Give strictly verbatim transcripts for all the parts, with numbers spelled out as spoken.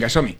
Ja som-hi.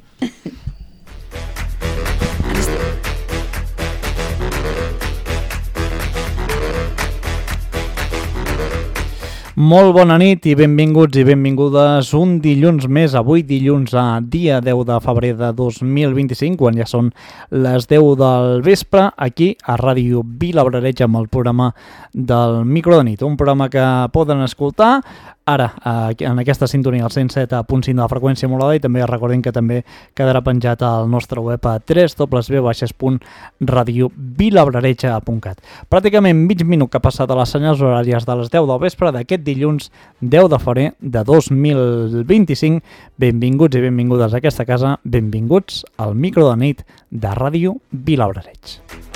Molt bona nit i benvinguts i benvingudes un dilluns més, avui dilluns a dia deu de febrer de dos mil vint-i-cinc, quan ja són les deu del vespre, aquí a Ràdio Vilablareix amb el programa del Micro de Nit, un programa que poden escoltar ara en aquesta sintonia al cent set punt cinc de la freqüència modulada, i també recordem que també quedarà penjat al nostre web a w w w punt radio vilablareix punt cat. Pràcticament mig minut que ha passat a les senyals horàries de les deu del vespre d'aquest dilluns deu de febrer de dos mil vint-i-cinc. Benvinguts i benvingudes a aquesta casa, benvinguts al Micro de Nit de Ràdio Vilablareix.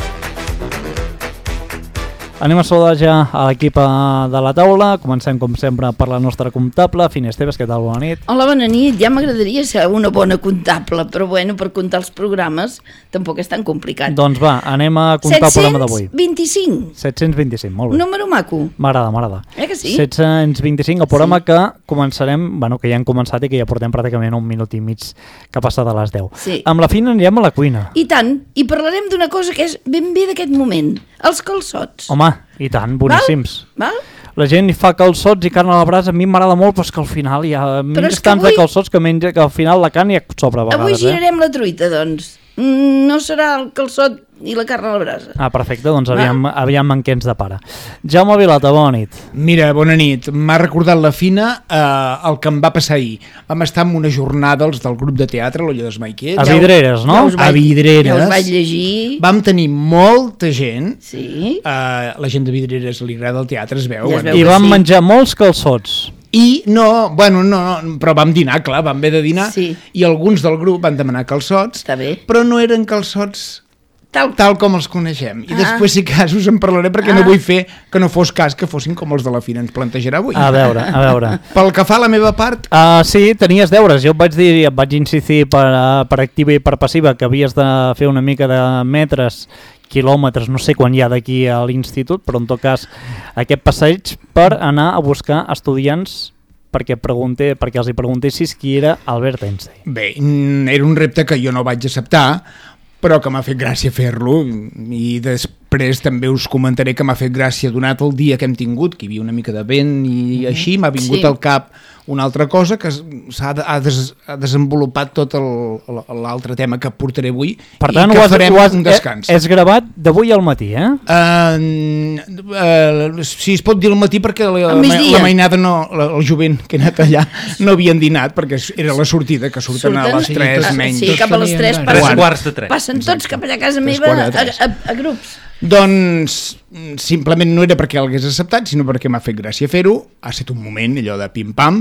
Anem a saludar ja a l'equip de la taula. Comencem, com sempre, per la nostra comptable, Fina Esteves. Què tal? Bona nit. Hola, bona nit. Ja m'agradaria ser una bona comptable, però bueno, per comptar els programes tampoc és tan complicat. Doncs va, anem a comptar el programa d'avui. set cents vint-i-cinc. set cents vint-i-cinc, molt bé. Número maco. M'agrada, m'agrada. Eh que sí? set cents vint-i-cinc, el programa Sí. que començarem, bueno, que ja hem començat i que ja portem pràcticament un minut i mig que ha passat a les deu. Sí. Amb la Fina anirem a la cuina. I tant, i parlarem d'una cosa que és ben bé d'aquest moment, els calçots. Home, i tant, boníssims. Val? La gent hi fa calçots i carn a la brasa, a mi m'agrada molt, però és que al final hi ha menys tants avui... de calçots que menja que al final la carn hi ha sobre a vegades. Avui girarem eh? la truita, doncs. Mm, no serà el calçot i la carn a la brasa. Ah, perfecte, doncs aviam, aviam en què ens depara. Jaume Vilata, bona nit. Mira, bona nit. M'ha recordat la Fina eh, el que em va passar ahir. Vam estar en una jornada els del grup de teatre, l'Olla dels Maiquets. A Vidreres, no? Ja us vaig, A Vidreres. Ja us vaig llegir. Vam tenir molta gent. Sí. Eh, la gent de Vidreres li agrada el teatre, es veu. Ja es bueno. veu. I que vam sí. menjar molts calçots. I no, bueno, no, no, però vam dinar, clar, vam haver de dinar, Sí. i alguns del grup van demanar calçots, Està bé. però no eren calçots Tal. tal com els coneixem. I Ah. després, si cas, us en parlaré, perquè Ah. no vull fer que no fos cas que fossin com els de la Fina ens plantejarà avui. A veure, a veure. Pel que fa a la meva part, Uh, sí, tenies deures. Jo et vaig dir, et vaig insistir per, uh, per activa i per passiva que havies de fer una mica de metres, quilòmetres, no sé quan hi ha d'aquí a l'institut, però en tot cas aquest passeig per anar a buscar estudiants perquè, pregunté, perquè els hi preguntessis qui era Albert Einstein. bé, mm, era un repte que jo no vaig acceptar, però que m'ha fet gràcia fer-lo, i després també us comentaré que m'ha fet gràcia donat el dia que hem tingut, que hi havia una mica de vent i així, m'ha vingut Sí. al cap una altra cosa que s'ha de, ha des, ha desenvolupat tot el- l'altre tema que portaré avui, Per i tant, que ho has, farem ho has, un descans. És gravat d'avui al matí, eh? Uh, uh, si es pot dir al matí, perquè la, Al migdia. la mainada no, la, el jovent que he anat allà no havien dinat, perquè era la sortida, que surten, Surten? a les tres Ah, menys. Sí, cap a les tres Tres passen, quarts de tres. passen tots cap allà a casa Tres meva quarts de a, tres. a, a grups. Doncs simplement no era perquè l'hagués acceptat, sinó perquè m'ha fet gràcia fer-ho. Ha estat un moment allò de pim-pam,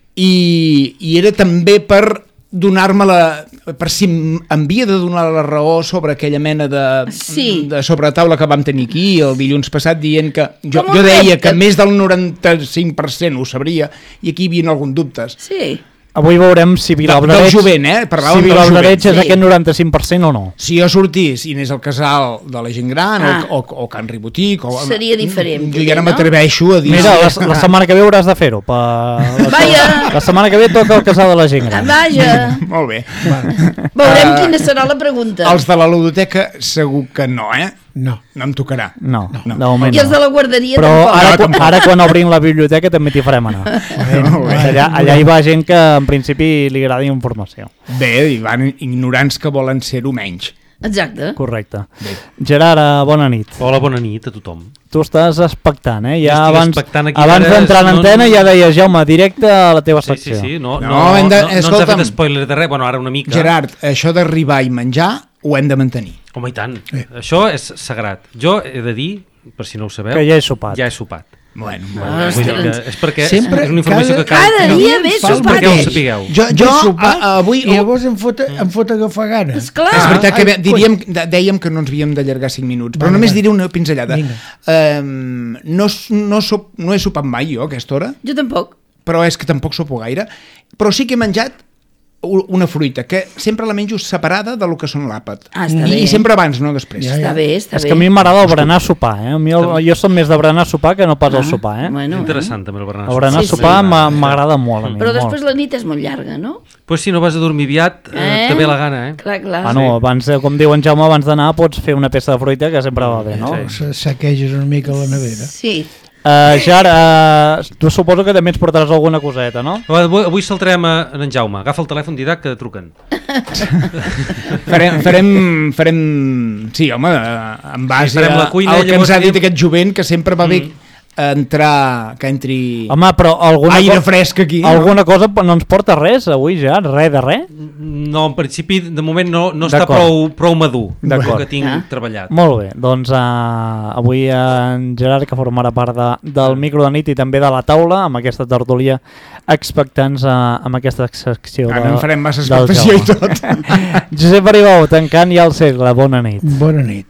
i, i era també per donar-me la... per si em havia de donar la raó sobre aquella mena de, Sí. de sobretaula que vam tenir aquí el dilluns passat, dient que jo, Com un jo deia repte. que més del noranta-cinc per cent ho sabria, i aquí hi havia alguns dubtes. Sí. Avui veurem si Del Vilablareix, jovent, eh? si Parlàvem del Vilablareix jovent. és Sí. aquest noranta-cinc per cent o no. Si jo sortís i anés al casal de la gent gran, Ah. o, o, o Can Ribotic, o, Seria diferent, jo ja no no? m'atreveixo a dir... Mira, la, la setmana que ve hauràs de fer-ho. Per... La, Vaja. la setmana que ve toca el casal de la gent gran. Vaja. Molt bé. Veurem Ah. quina serà la pregunta. Els de la ludoteca segur que no, eh? No. No em tocarà. No, No. de moment I els de no. la guarderia Però tampoc. ara, No, quan- tampoc. ara quan obrin la biblioteca també t'hi farem anar. Molt bé. Allà, allà hi va gent que en principi li agrada informació. Bé, hi van ignorants que volen ser-ho menys. Exacte. Correcte. Gerard, bona nit. Hola, bona nit a tothom. Tu estàs expectant, eh? Ja Jo estic abans expectant aquí abans ara, d'entrar en no- antena ja deies, Jaume, directe a la teva Sí, secció. sí, sí, no, No, no, hem de- no, no ens ha escolta'm. fet spoiler de res, bueno, ara una mica. Gerard, això d'arribar i menjar ho hem de mantenir. Home, i tant, això és sagrat. Jo he de dir, per si no ho sabeu, Que ja he sopat. Ja he sopat. Bueno, Ah, Vull dir que ostres. és perquè Sempre, és una informació cada- que cal... Cada dia més Fa el sopat. perquè ho mateix. sapigueu. jo, jo Vull sopar, a, avui... I llavors em fot, em fot agafar gana. Esclar. És veritat que Ai, bé, diríem, de- dèiem que no ens havíem d'allargar cinc minuts, però Vale, només vale. diré una pinzellada. Vinga. Um, no, s- no, sop, no he sopat mai jo a aquesta hora, Jo tampoc. però és que tampoc sopo gaire, però sí que he menjat una fruita, que sempre la menjo separada del que són l'àpat. Ah, està I, bé. I sempre abans, no després. Ja, Està bé, està És bé. que a mi m'agrada el berenar a sopar, eh? A mi el, jo som més de berenar a sopar que no pas el sopar, eh? Bueno, Interessant, també, el berenar. El berenar a Sí, sí. sopar m'a- m'agrada molt a mi. Però molt. després la nit és molt llarga, no? Pues si no vas a dormir aviat, eh, Eh? te ve la gana, eh? Clar, clar. Bueno, abans, eh, com diu en Jaume, abans d'anar pots fer una peça de fruita que sempre va bé, no? Se saqueges una mica la nevera. Sí. Uh, Jar, uh, tu suposo que també ens portaràs alguna coseta, no? Avui, avui saltarem a, a en Jaume. Agafa el telèfon, Didac, que truquen. Farem, farem, farem... Sí, home, eh, en base Sí, farem la a- cuina, al que ens llavors ha dit tenim- aquest jovent, que sempre va bé entrar, que entri Home, però alguna, aire co- fresc aquí. alguna cosa no ens porta res avui, Jar? Res de res? No, en principi, de moment no, no està D'acord. prou, prou madur el D'acord. que tinc Ah. treballat. Molt bé, doncs uh, avui en Gerard, que formarà part de, del micro de nit i també de la taula, amb aquesta tertúlia, expectants uh, amb aquesta secció Ara de, en farem massa del expectació i Jaume. tot. Josep Aribau, tancant ja el segle, bona nit. Bona nit.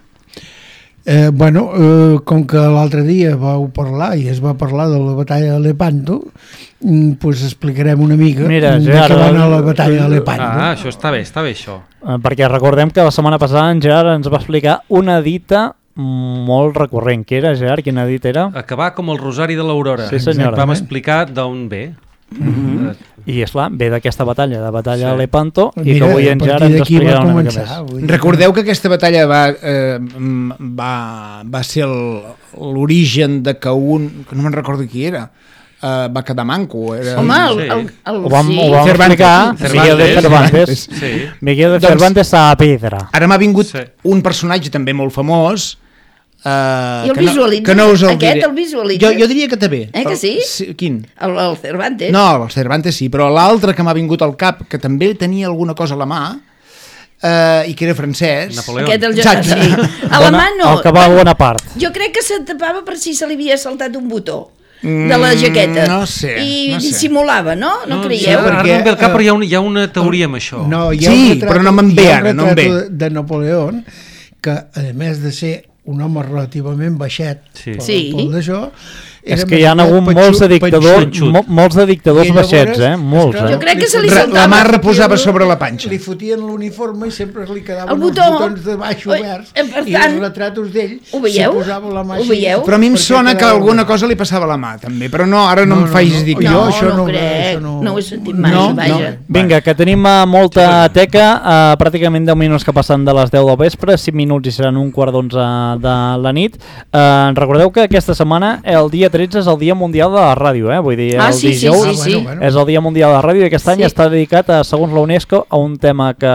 Eh, bueno, eh, com que l'altre dia vau parlar i es va parlar de la batalla de Lepanto, mm, pues explicarem una mica Mira, de Gerard, què va anar la el- batalla de Lepanto. Ah, això està bé, està bé això. Uh, perquè recordem que la setmana passada en Gerard ens va explicar una dita molt recurrent. Què era, Gerard? Quina dita era? Acabar com el rosari de l'Aurora. Sí, senyora. Vam explicar d'on ve. Mm-hmm. I esclar, ve d'aquesta batalla, de batalla Sí. de Lepanto, i Mira, que avui a en partir Gerard ens d'aquí va explicarà una mica començar, més. vull dir. Recordeu que aquesta batalla va, eh, mm, va, va ser el- l'origen de que un, que no me'n recordo qui era, eh, va quedar manco. Era, Home, el, Sí. el, el, Ho vam, sí. ho vam Cervantes. explicar, Cervantes. Miguel de Cervantes. Sí. Miguel de Doncs- Cervantes a Pedra. Ara m'ha vingut Sí. un personatge també molt famós, eh, I el que, no, visualitzes? que no us el Aquest diré. el visualitzes? Jo, jo diria que també. Eh, que sí? El, quin? El, el Cervantes. No, el Cervantes sí, però l'altre que m'ha vingut al cap, que també tenia alguna cosa a la mà, eh, i que era francès... Napoleó. Aquest el Exacte. sí. A la mà no. El que va a bona part. Jo crec que se tapava per si se li havia saltat un botó de la jaqueta. Mm, no sé, I no sé. dissimulava, no? No, No, creieu? sí, ara perquè, no em ve al cap, eh, però hi ha una, hi ha una teoria amb això. No, hi ha Sí, un retrato, però no me'n ve hi ha un ara, no em ve. retrato de, de Napoleón, que a més de ser un home relativament baixet Sí. pel, Sí. pel d'això, És era que hi ha més hagut petxut- molts de dictadors, petxut. mo, molts de dictadors I llavors, baixets, eh? Molts, esclar, eh? Jo crec que se li fotien- saltava. La mà li reposava fotien- sobre la panxa. Li fotien l'uniforme i sempre li quedaven El els botó. botons de baix Oi, oberts eh, per i tant, els retratos d'ell ho veieu? s'hi posava la mà Ho així. veieu? Però a mi em perquè sona que quedava alguna bé. cosa li passava a la mà, també. Però no, ara no, No, em no, facis no. dir que Jo No, no. això no, no- crec. això no- No ho he sentit mai, No, vaja. Vinga, que tenim uh, molta teca, uh, pràcticament deu minuts que passen de les deu del vespre, cinc minuts i seran un quart d'onze de la nit. Uh, recordeu que aquesta setmana, el dia tretze, és el Dia Mundial de la Ràdio, eh? Vull dir, Ah, el sí, sí, dijous sí, sí. bueno, bueno. és el Dia Mundial de la Ràdio i aquest any Sí. està dedicat, a, segons la UNESCO, a un tema que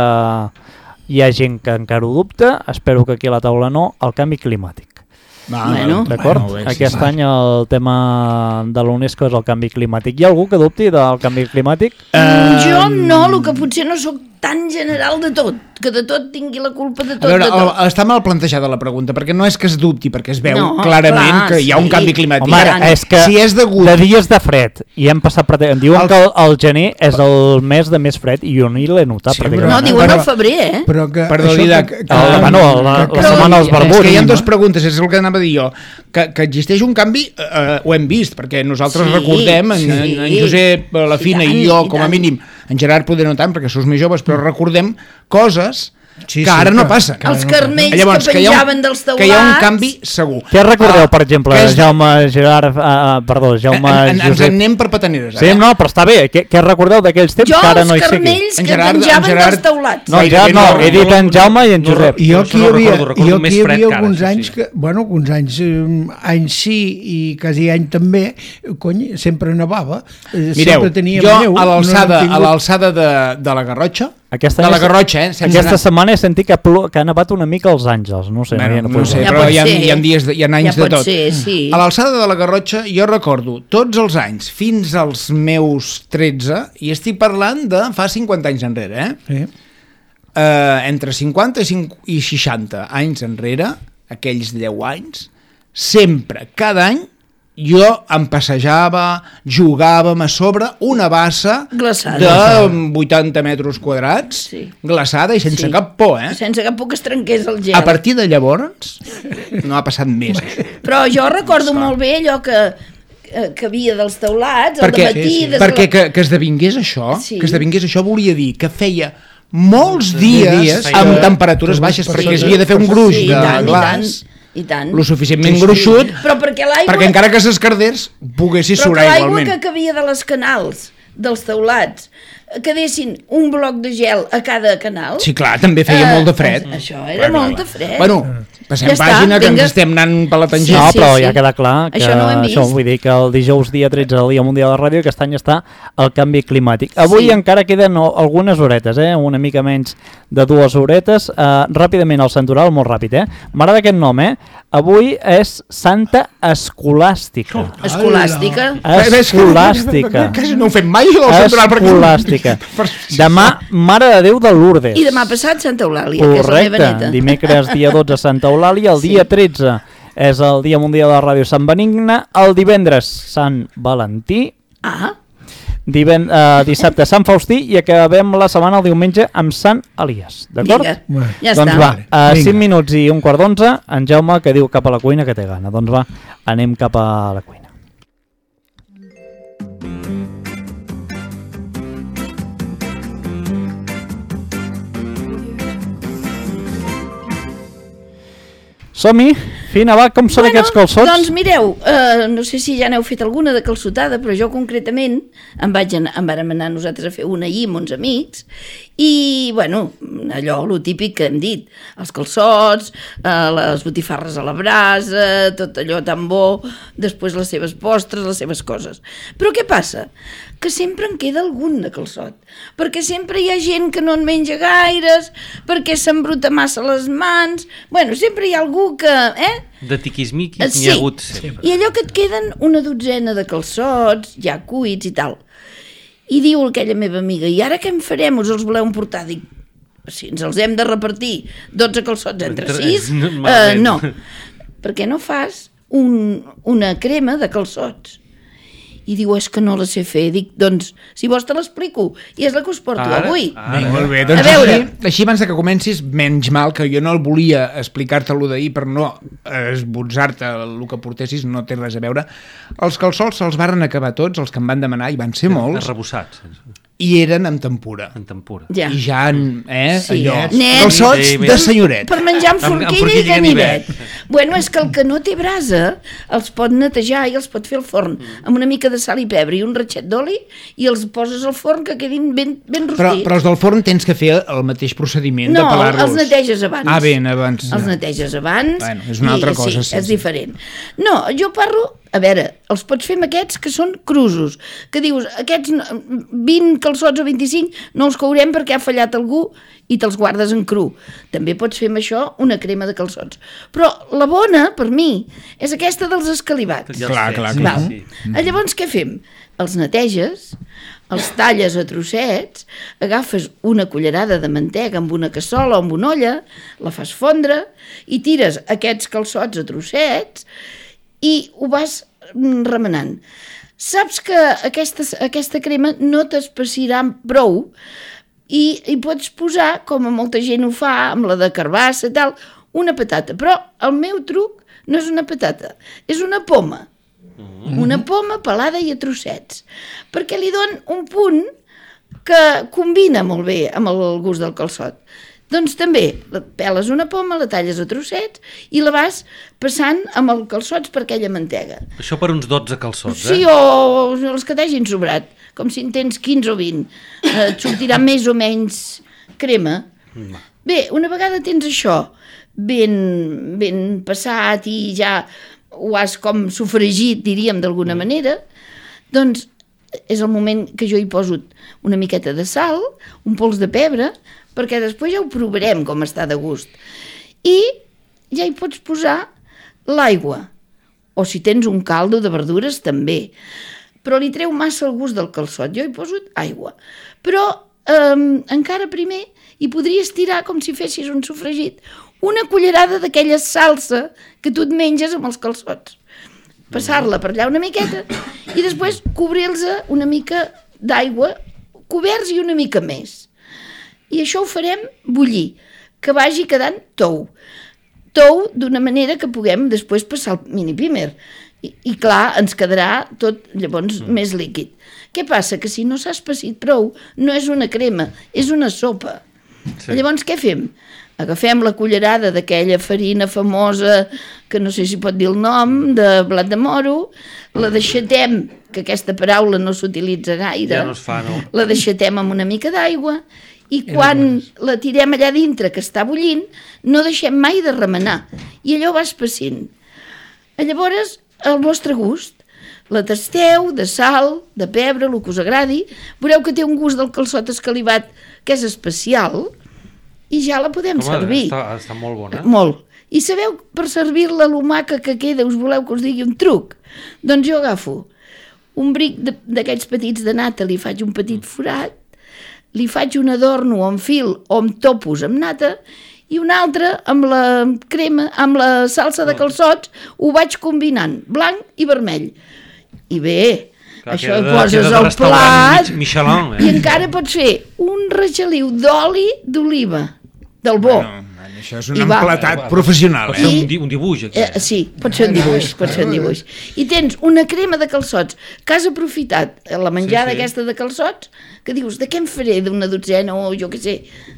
hi ha gent que encara ho dubta, espero que aquí a la taula no, el canvi climàtic. Va, Bueno. D'acord? Bueno, bé, sí, Aquest sí. any el tema de la UNESCO és el canvi climàtic. Hi ha algú que dubti del canvi climàtic? Mm, Jo no, el que potser no sóc tan general de tot, que de tot tingui la culpa de A tot, veure, de tot. el, està mal plantejada la pregunta, perquè no és que es dubti, perquè es veu No, clarament clar, que hi ha un sí. canvi climàtic. Home, Ara, és que si és degut... de dies de fred i hem passat per... Em diuen El- que el, el gener és el mes de més fred i jo ni l'he notat. Sí, pràcticament. No, però- diuen però- al febrer, eh? Però que Perdó, això Didac, que- que- que- Ah, bueno, la, que- la Però- setmana dels és És barbuts. que hi ha dues preguntes, és el que anava a dir jo. Que, que existeix un canvi, eh, ho hem vist, perquè nosaltres Sí, recordem, en, sí. en, en Josep, la I Fina tant, i jo, i com a tant. mínim, en Gerard poder no tant, perquè sous més joves, però recordem coses Sí, que sí, ara no que- passen. que Els carmells Llavors, que hi ha un- penjaven dels teulats... Que hi ha un canvi segur. Què recordeu, Ah, per exemple, que és- Jaume Gerard... Uh, perdó, Jaume En, en, ens Josep... en anem per petaneres. Sí, no, però està bé. Què, què recordeu d'aquells temps Jo, que ara els no hi sigui? carmells En que Gerard- en penjaven Gerard- dels teulats. No, en Gerard no, no, he dit no, en Jaume i en no, Josep. I jo Això aquí no hi havia, recordo, recordo jo més aquí hi fred havia que ara, alguns això anys sí. que, bueno, alguns anys, eh, anys sí i quasi any també, cony, sempre nevava, eh, Mireu, sempre teníem jo neu. a l'alçada no hem a tingut- l'alçada de, de la Garrotxa, Aquesta de la any- Garrotxa, eh? sense Aquesta anar- setmana he sentit que, plo, que ha nevat una mica els àngels. No sé, Bueno, ja no, no puc sé, dir. Ja però pot hi ha, ser. hi ha dies, de, hi ha anys Ja de pot tot. ser, sí. A l'alçada de la Garrotxa jo recordo tots els anys fins als meus tretze, i estic parlant de fa cinquanta anys enrere, eh? Sí. Eh, entre cinquanta i cinc- i seixanta anys enrere, aquells deu anys, sempre, cada any, jo em passejava, jugàvem a sobre una bassa Glaçada. de vuitanta metres quadrats, Sí. glaçada i sense Sí. cap por, eh? Sense cap por que es trenqués el gel. A partir de llavors, no ha passat més, això. Però jo recordo molt bé allò que que havia dels teulats, perquè, al dematí... sí, sí. Perquè que, que esdevingués això, Sí. que esdevingués això volia dir que feia molts dies, dies amb que- temperatures que baixes, les perquè persones- havia de fer un gruix Sí, i de tant, i glaç, tant, i tant. lo suficientment Sí, sí. gruixut, Però perquè l'aigua... perquè encara que s'escardés, poguessis Però surar que l'aigua igualment. que cabia de les canals, dels teulats, quedessin un bloc de gel a cada canal... Sí, clar, també feia eh, molt de fred. Això era Clar, molt clar. de fred. Bueno, passem Ja està, pàgina, que vinga. ens estem anant per la tangent. No, sí, però sí. ja queda clar que Això no ho hem vist. això, vull dir que el dijous dia tretze del Dia Mundial de la Ràdio, aquest any està el canvi climàtic. Avui Sí. encara queden o- algunes horetes, eh? una mica menys de dues horetes. Uh, ràpidament el santoral, molt ràpid, eh? M'agrada aquest nom, eh? Avui és Santa Escolàstica. Escolàstica. Escolàstica. Quasi no ho fem mai, el central, perquè... Escolàstica. Demà, Mare de Déu de Lourdes. I demà passat Santa Eulàlia, que és la meva Correcte, neta. dimecres dia dotze Santa Eulàlia, el Sí. dia tretze és el Dia Mundial de la Ràdio Sant Benigne, el divendres Sant Valentí, Ah, diven, eh, dissabte Sant Faustí i acabem la setmana el diumenge amb Sant Elies, d'acord? vinga, Bueno, ja doncs està. va, a Vinga. cinc minuts i un quart d'onze, en Jaume que diu cap a la cuina que té gana. Doncs va, anem cap a la cuina. Som-hi, Fina, va, com són aquests calçots? Doncs mireu, uh, no sé si ja n'heu fet alguna de calçotada, però jo concretament em, vaig anar, em vàrem anar nosaltres a fer una ahir amb uns amics i, bueno, allò, lo típic que hem dit, els calçots, uh, les botifarres a la brasa, tot allò tan bo, després les seves postres, les seves coses. Però què passa? Que sempre en queda algun de calçot, perquè sempre hi ha gent que no en menja gaires, perquè s'embruta massa les mans, bueno, sempre hi ha algú que... Eh? De tiquismiquis Eh, n'hi ha hagut sempre. I allò que et queden una dotzena de calçots, ja cuits i tal. I diu aquella meva amiga, i ara què en farem? Us els voleu emportar? Dic, si ens els hem de repartir dotze calçots entre Entre- sis, no, eh, malament. no. Per què no fas un, una crema de calçots? I diu, és que no la sé fer. Dic, doncs, si vols te l'explico. I és la que us porto Ara, avui. ara. Molt bé, doncs A veure. així, així abans de que comencis, menys mal que jo no el volia explicar-te-lo d'ahir per no esbotzar-te el que portessis, no té res a veure. Els calçots se'ls varen acabar tots, els que em van demanar, i van ser molts, Arrebossats, i eren amb tempura. en tempura. Ja. I ja, eh, Sí, allò, nets. calçots Sí, de senyoret. Per menjar amb Amb- amb forquilla i forquilla i ganivet. ganivet. Bueno, és que el que no té brasa els pot netejar i els pot fer al forn amb una mica de sal i pebre i un ratxet d'oli i els poses al forn que quedin ben, ben Però, rostits. però els del forn tens que fer el mateix procediment No, de pelar-los. els neteges abans. Ah, ben, abans. Els neteges abans. Bueno, és una altra i, cosa, Sí, sí, és sí. diferent. No, jo parlo... A veure, els pots fer amb aquests que són crusos, que dius, aquests no- vint calçots o vint-i-cinc no els courem perquè ha fallat algú i te'ls guardes en cru. També pots fer amb això una crema de calçots. Però la bona, per mi, és aquesta dels escalivats. Ja els Clar, fets, clar, sí, clar. Val. sí. Ah, llavors què fem? Els neteges, els talles a trossets, agafes una cullerada de mantega amb una cassola o amb una olla, la fas fondre i tires aquests calçots a trossets i ho vas mm, remenant. Saps que aquesta, aquesta crema no t'espessirà prou i hi pots posar, com molta gent ho fa, amb la de carbassa i tal, una patata. Però el meu truc no és una patata, és una poma. Una poma pelada i a trossets, perquè li don un punt que combina molt bé amb el gust del calçot. Doncs també, peles una poma, la talles a trossets i la vas passant amb els calçots per aquella mantega. Això per uns dotze calçots, Sí, eh? o els que t'hagin sobrat, com si en tens quinze o vint. Eh, et sortirà més o menys crema. Bé, una vegada tens això ben, ben passat i ja ho has com sofregit, diríem, d'alguna manera, doncs és el moment que jo hi poso una miqueta de sal, un pols de pebre, perquè després ja ho provarem com està de gust. I ja hi pots posar l'aigua, o si tens un caldo de verdures també, però li treu massa el gust del calçot. Jo hi poso aigua, però eh, encara primer hi podries tirar com si fessis un sofregit, una cullerada d'aquella salsa que tu et menges amb els calçots, passar-la per allà una miqueta i després cobrir-los una mica d'aigua, coberts i una mica més. I això ho farem bullir, que vagi quedant tou. tou d'una manera que puguem després passar el mini primer. I, i clar, ens quedarà tot llavors mm. més líquid. Què passa? Que si no s'ha espessit prou, no és una crema, és una sopa. Sí. Llavors què fem? Agafem la cullerada d'aquella farina famosa, que no sé si pot dir el nom, de blat de moro, la deixatem, que aquesta paraula no s'utilitza gaire, ja no es fa, no? La deixatem amb una mica d'aigua, i quan la tirem allà dintre, que està bullint, no deixem mai de remenar, i allò va espessint. Llavors, al vostre gust, la tasteu de sal, de pebre, el que us agradi, veureu que té un gust del calçot escalivat que és especial, i ja la podem Home, servir. Està, està molt bona. Molt. I sabeu, per servir-la l'humaca que queda, us voleu que us digui un truc? Doncs jo agafo un bric d'aquests petits de nata, li faig un petit forat, li faig un adorno amb fil o amb topos amb nata, i un altre amb la crema, amb la salsa de calçots, ho vaig combinant, blanc i vermell. I bé, clar, això ho poses al plat, Michelin, eh? i encara pots fer un regaliu d'oli d'oliva, del bo. Bueno, això és un emplatat professional, Pot eh? ser un, di un dibuix, aquí. Eh, sí, pot ser un dibuix, pot ser un dibuix. I tens una crema de calçots que has aprofitat, la menjada sí, sí. aquesta de calçots, que dius, de què em faré d'una dotzena o jo què sé,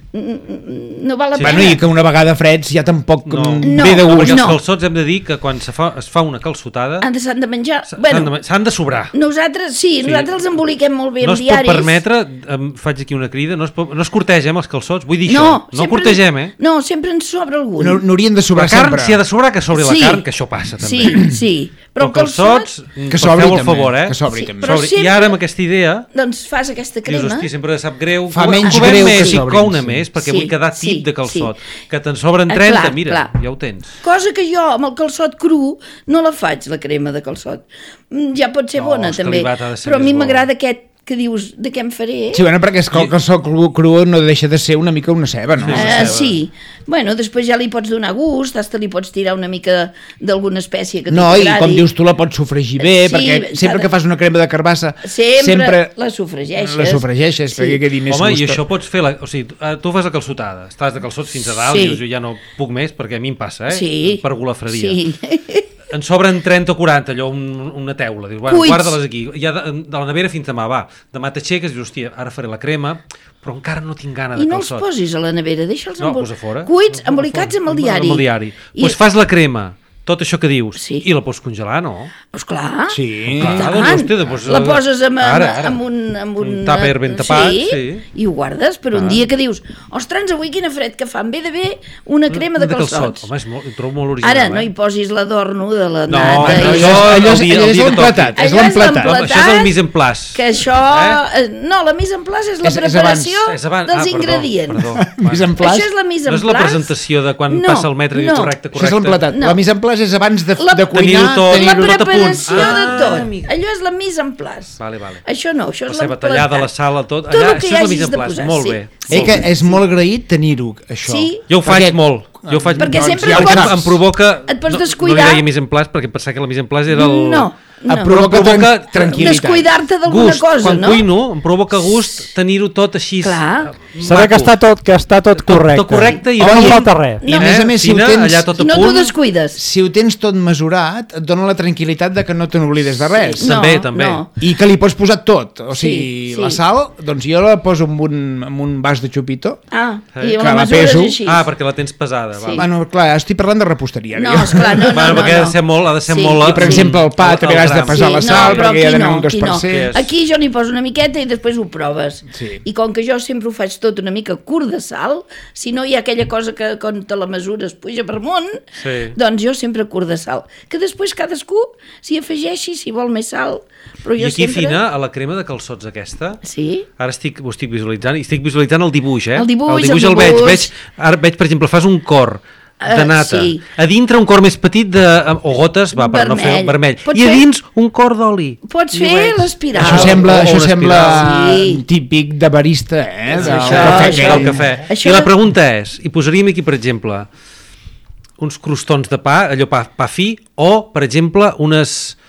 no val la Sí. pena. Bueno, i que una vegada freds ja tampoc No. no. No, ve de No, gust. perquè els no. calçots hem de dir que quan se fa, es fa una calçotada Han de, s'han de menjar. s'han Bueno, de, s'han de sobrar. nosaltres, sí, Sí. nosaltres els emboliquem molt bé No en es pot diaris. permetre, em faig aquí una crida, no es, pot, no es cortegem els calçots, vull dir No, això, no sempre- cortegem, eh? No, sempre ens sobra algun. No, n'haurien de La sobrar carn, sempre. si ha de sobrar, que sobri Sí. la carn, que això passa també. Sí, sí. Però Però el calçot, calçots, Que que sobri feu el també, favor, eh? que sobri Sí, també. però Sobri. I sempre- ara amb aquesta idea doncs fas aquesta dius, crema. hosti, sempre sap greu, Fa co- menys covem greu més que i sobrin, cou-ne sí. més, perquè Sí, vull quedar tip sí, de calçot. sí. Que te'n sobren Eh, trenta, clar, mira, clar. ja ho tens. Cosa que jo amb el calçot cru no la faig, la crema de calçot. Mm, Ja pot ser No, bona és també, calibat ha de ser però a mi més bo. m'agrada aquest que dius, de què em faré? Sí, bueno, perquè és que el calçot cru, cru no deixa de ser una mica una ceba, no? Uh, sí, bueno, després ja li pots donar gust, hasta li pots tirar una mica d'alguna espècie que No, i t'agradi. com dius tu la pots sofregir bé, Sí, perquè s'ha sempre de- que fas una crema de carbassa Sempre, sempre la sofregeixes. la sofregeixes Sí. perquè quedi més Home, gust. i això pots fer, la, o sigui, tu- tu fas la calçotada, estàs de calçots fins a dalt, Sí. i dius, jo ja no puc més, perquè a mi em passa, eh? Sí. Per golafreria. Sí. En sobren trenta o quaranta, allò, un, una teula. Dius, bueno, Cuits. guarda-les aquí. Ja de, de la nevera fins demà, va. Demà t'aixeques i dius, hòstia, ara faré la crema, però encara no tinc gana de I no els calçot. posis a la nevera, deixa'ls No, embol... posa fora. cuits, Posa embolicats fora. amb el diari. Amb el diari. Doncs I... pues fas la crema, tot això que dius, Sí. i la pots congelar, no? Pues clar. Sí. I Clar, tant. doncs, hòstia, doncs, la poses amb, amb, ara, ara. amb un... Amb un, Un tàper ben tapat, sí. I ho guardes per un Ah. dia que dius, ostres, avui quina fred que fa, em ve de bé una crema de, calçots. Home, és molt, ho trobo molt original. Ara, no eh? hi posis l'adorno de la No, nata. no, i- això- allò és, el dia- allò el és dia que l'emplatat, toqui. és Allò és l'emplatat. l'emplatat. Home, això és el mise en place. Que això... Eh? No, la mise en place és la És- és preparació abans. És abans. dels Ah, perdó, ingredients. perdó. Mise en place. Això és la mise en No és place. la presentació de quan No, passa el metre i diu no. correcte, Això correcte. és l'emplatat. No. La mise en place és abans de, La- de cuinar, Tenir-ho tot. La tenir-ho tot a punt. preparació Ah, de tot. amic. Allò és la mise en place. Vale, vale. Això no, això La és seva tallada, la sala, tot. Tot Allà, el que això hi és la hagis mise en de place. posar, Molt sí. bé. Eh, que és molt agraït tenir-ho, això. Sí. Jo ho faig Perquè- molt. Jo ho faig Perquè doncs, sempre ja et em, pots- em provoca... et pots no, descuidar. No li deia mise en place perquè pensava que la mise en place era el... No, no. Et provoca, Però em provoca tran tranquil·litat. Descuidar-te d'alguna gust. cosa, Quan no? cuino em provoca gust tenir-ho tot així. Clar. Saber que està tot, que està tot correcte. Tot correcte i... no Home, falta res. I a més a més, si ho Fina, tens- allà tot a I no punt. t'ho descuides. Si ho tens tot mesurat, et dona la tranquil·litat de que no te n'oblides de res. No, També, també. no. I que li pots posar tot. O sigui, Sí, sí. la sal, doncs jo la poso en un, en un vas de xupito. Ah, Eh, i amb que la la mesura és peso. així. Ah, perquè la tens pesada. Sí. Val. Bueno, clar, estic parlant de reposteria. No, ara, jo. esclar, no, no, Bueno, no, perquè ha de no. ser molt, ha de ser Sí. molt... I, per exemple, el pa també has de gram. pesar la Sí, sal, no, però perquè hi ha aquí d'anar no, un dos aquí per no. cent. Aquí jo n'hi poso una miqueta i després ho proves. Sí. I com que jo sempre ho faig tot una mica curt de sal, si no hi ha aquella cosa que quan te la mesures puja per amunt, Sí. doncs jo sempre curt de sal. Que després cadascú s'hi afegeixi si vol més sal. Però I jo aquí, sempre... Fina, a la crema de calçots aquesta, Sí. ara estic, ho estic visualitzant, i estic visualitzant el dibuix, eh? El dibuix, el, dibuix el el veig, dibuix. veig. Ara veig, per exemple, fas un cor de Eh, nata. sí. A dintre un cor més petit de, o gotes, va, per no fer Vermell. vermell. Pots I a fer- dins un cor d'oli. Pots I ho fer veig. l'espiral. Això sembla, o això una sembla espiral. Sí. típic de barista, eh? Sí, Del això, cafè això, aquell. del cafè. Això I la de- pregunta és, i posaríem aquí, per exemple, uns crostons de pa, allò pa, pa fi, o, per exemple, unes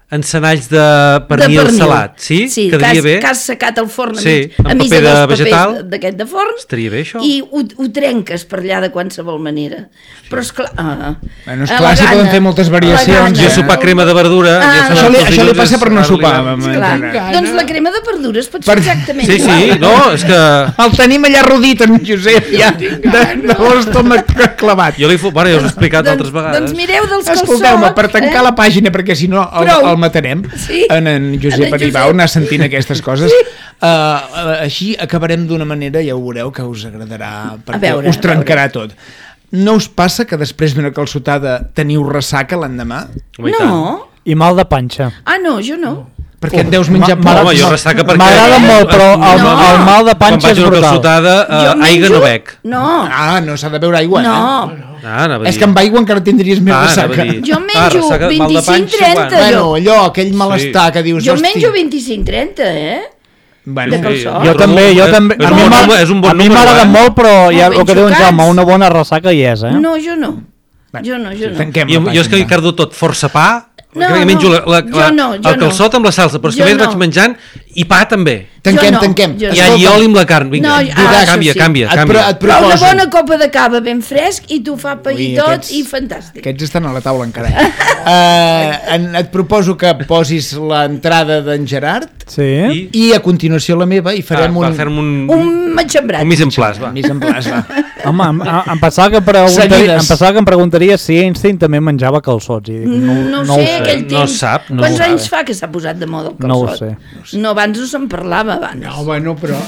encenalls de pernil, de pernil. salat, sí? Sí, Quedaria que has, bé? que has secat el forn sí, a mig paper de dos vegetal. papers d'aquest de forn. Estaria bé, això? I ho, ho trenques per allà de qualsevol manera. Sí. Però esclar... Ah, bueno, esclar, si poden fer moltes variacions. Jo sopar crema de verdura... Ah, ja això, li, això li passa per no sopar. Doncs la crema de verdura es pot fer per... exactament sí, igual. Sí, sí, no, és que... El tenim allà rodit, en Josep, ja, de, de l'estómac clavat. Jo li fu... bueno, ja us he explicat altres vegades. Doncs mireu dels calçots... Escolteu-me, per tancar eh? la pàgina, perquè si no el, el matarem, sí. en, en Josep Aribau anar sentint aquestes coses. Sí. Uh, uh, així acabarem d'una manera, ja ho veureu, que us agradarà, perquè veure, us trencarà tot. No us passa que després d'una calçotada teniu ressaca l'endemà? No. I mal de panxa. Ah, no, jo no. Perquè et deus menjar poc. Home, jo ressaca perquè... M'agrada molt, però el, no. el mal de panxa és brutal. Quan faig una calçotada, uh, aigua no bec. No. Ah, no s'ha de beure aigua, no. eh? Ah, és que amb aigua encara tindries més ah, ressaca. Jo menjo ah, vint-i-cinc trenta. Bueno, allò, aquell malestar sí. que dius... Jo menjo vint-i-cinc trenta, eh? Bueno, de calçot. Jo també, jo també. A mi m'agrada eh? molt, però ja, el que diu en Jaume, una bona ressaca hi és, eh? No, jo no. Jo no, jo no. Jo, jo és que he cardut tot força pa, no, que no. menjo la, la, la, no, el calçot amb la salsa, però és que més no. vaig menjant i pa també. Tanquem, no, tanquem. I, i oli amb la carn, vinga. No, ah, canvia, sí. canvia, et canvia. Et proposo... Però una bona copa de cava ben fresc i tu fa pa i tot aquests, i fantàstic. Aquests estan a la taula encara. uh, en, et proposo que posis l'entrada d'en Gerard sí. i, i a continuació la meva i farem ah, un... un... Un matxembrat. Un mise en place, va. Mise en place, va. Home, em, em, pensava que preguntaria, em pensava que em preguntaria si Einstein també menjava calçots. I dic, no, no, no sé, ho sé, aquell temps... No sap. No Quants anys fa que s'ha posat de moda el calçot? No ho sé. No, sé. no abans no se'n parlava, abans. No, bueno, però...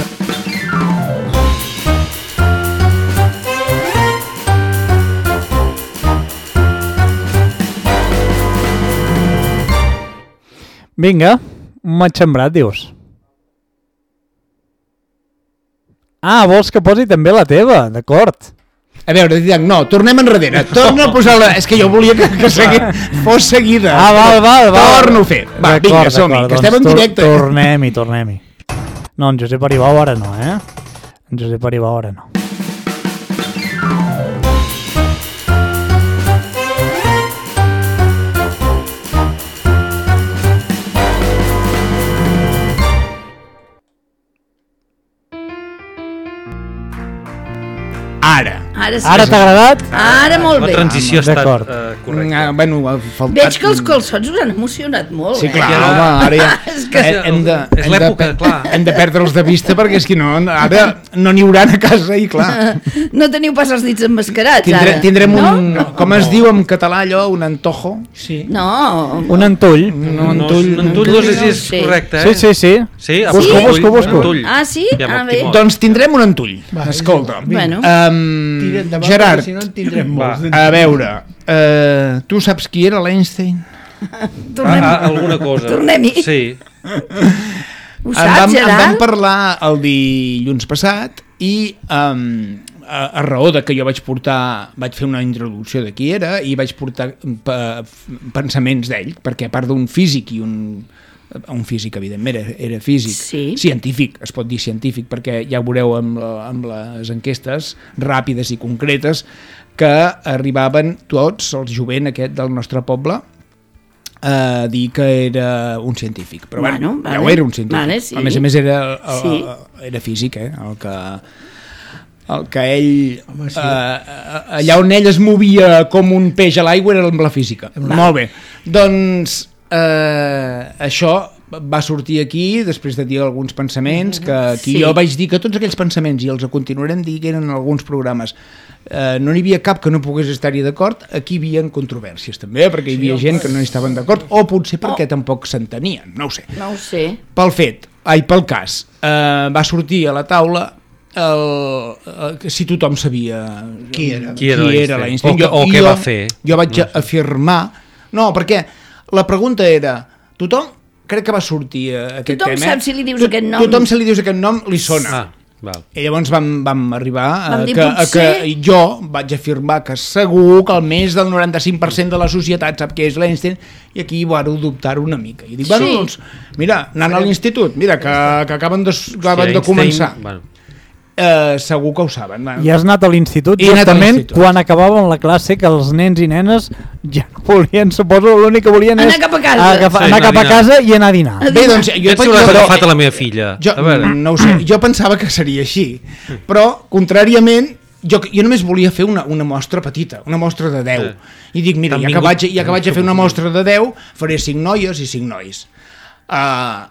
Vinga, un matxembrat, dius. Ah, vols que posi també la teva, d'acord. A veure, Didac, no, tornem enrere. Torna a posar la... És que jo volia que, que segui... fos seguida. Ah, val, val, val. Torno a fer. Va, vinga, som-hi, que estem en directe. Doncs tornem-hi, tornem-hi. No, en Josep Aribau ara no, eh? En Josep Aribau ara no. Ara. Ara, sí. Ara t'ha agradat? Ara molt bé. La transició ha estat uh, correcta. Ah, bueno, ha faltat... Veig que els calçots us han emocionat molt. Sí, clar, eh? home, ara ja... és que... hem de, és l'època, clar. Hem de perdre'ls de vista perquè és que no, ara no n'hi hauran a casa i clar. No teniu pas els dits emmascarats, Tindre, ara. Tindrem no? un... No, com no. es diu en català allò? Un antojo? Sí. No. Un antull. No, un antull. Un antull no sé si és correcte, eh? Sí, sí, sí. Sí? Busco, busco, busco. Ah, sí? Ah, bé. Doncs tindrem un antull. Va, escolta. Bueno. Um, Gerard, si no en tindrem molts. A veure, uh, tu saps qui era l'Einstein? Tornem-hi. Ah, alguna cosa. Tornem-hi. Sí. Ho saps, en vam, Gerard? En vam parlar el dilluns passat i um, a, a raó de que jo vaig portar, vaig fer una introducció de qui era i vaig portar pa, pensaments d'ell, perquè a part d'un físic i un... un físic, evidentment, era, era físic, sí. científic, es pot dir científic, perquè ja ho veureu amb, amb les enquestes ràpides i concretes que arribaven tots, el jovent aquest del nostre poble, a dir que era un científic. Però bueno, bueno vale. ja ho era un científic. Vale, sí. A més a més era, el, sí. era físic, eh? el que... el que ell, Home, sí. eh, allà on ell es movia com un peix a l'aigua era amb la física. Va. Molt bé. Doncs eh, això va sortir aquí després de dir alguns pensaments que aquí sí. jo vaig dir que tots aquells pensaments i els continuarem dient en alguns programes eh, no n'hi havia cap que no pogués estar-hi d'acord. Aquí hi havia controvèrsies també, perquè hi havia sí, gent que no hi estaven d'acord o potser perquè oh. tampoc s'entenien, no ho sé. No ho sé. Pel fet, ai, pel cas, eh, va sortir a la taula el, el, si tothom sabia qui era, qui era, qui era l'Einstein. O, o què va fer. Jo vaig no sé. afirmar... No, perquè la pregunta era... Tothom, crec que va sortir aquest tothom tema... Tothom sap si li dius Tot, aquest nom. Tothom si li dius aquest nom, li sona. Ah, val. I llavors vam, vam arribar vam a, dir, que, a que jo vaig afirmar que segur que el més del noranta-cinc per cent de la societat sap què és l'Einstein, i aquí varo dubtar una mica. I dic, bueno, sí. doncs, mira, anant a l'institut, mira, que, que acaben, de, acaben sí, de començar. Bueno. eh, segur que ho saben. I has anat a l'institut I he anat a justament l'institut. quan acabàvem la classe, que els nens i nenes ja no volien, suposo, l'únic que volien Anar és cap a casa. agafar, Sí, anar anar cap a a dinar. casa i anar a dinar. Bé, doncs, jo, Jo l'has però- agafat a la meva filla. Jo, A veure. no ho sé, jo pensava que seria així, però, contràriament, jo, jo només volia fer una, una mostra petita, una mostra de deu. I dic, mira, T'han ja que, vingut- vaig, ja que vaig a fer una mostra de deu, faré cinc noies i cinc nois. Uh,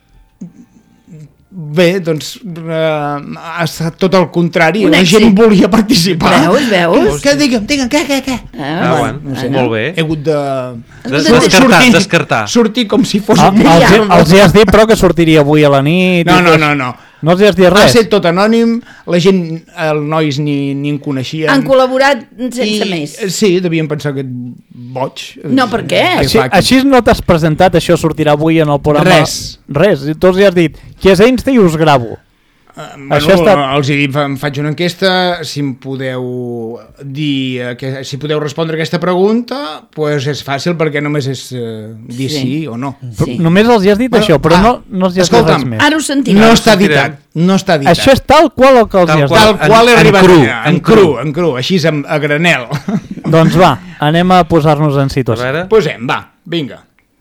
bé, doncs, uh, ha estat tot el contrari. Un La èxit. gent volia participar. Veus, veus? Què, digue'm, digue'm, què, què, què? Ah, bueno, no sé. molt bé. He hagut de... De- descartar, descartar. Sortir com si fos Ah, un els, mitjà. els hi has dit, però, que sortiria avui a la nit. No, i no, tot. no, no. No els hi has dit Ha res? estat tot anònim, la gent, els nois ni, ni en coneixien. Han col·laborat sense I, més. Sí, devien pensar que boig. No, per què? Així, fa aquí? així no t'has presentat, això sortirà avui en el programa. Res. Res. I tu els hi has dit, qui és Einstein i us gravo. Uh, Això bueno, ha estat- els he dit, em faig una enquesta, si em podeu dir, eh, que, si podeu respondre aquesta pregunta, pues és fàcil perquè només és uh, dir sí. Sí. sí o no. Sí. Només els hi has dit Bueno, això, però ah, no, no els hi has dit escolta'm, res més. Ara ho sentirem. No està sortirem. editat, no està editat. Això és tal qual el que els Tal hi has qual. dit. Tal qual he en arribat cru, allà, en en cru, cru. en cru, així a, a granel. Doncs va, anem a posar-nos en A situació. veure. Posem, va, vinga.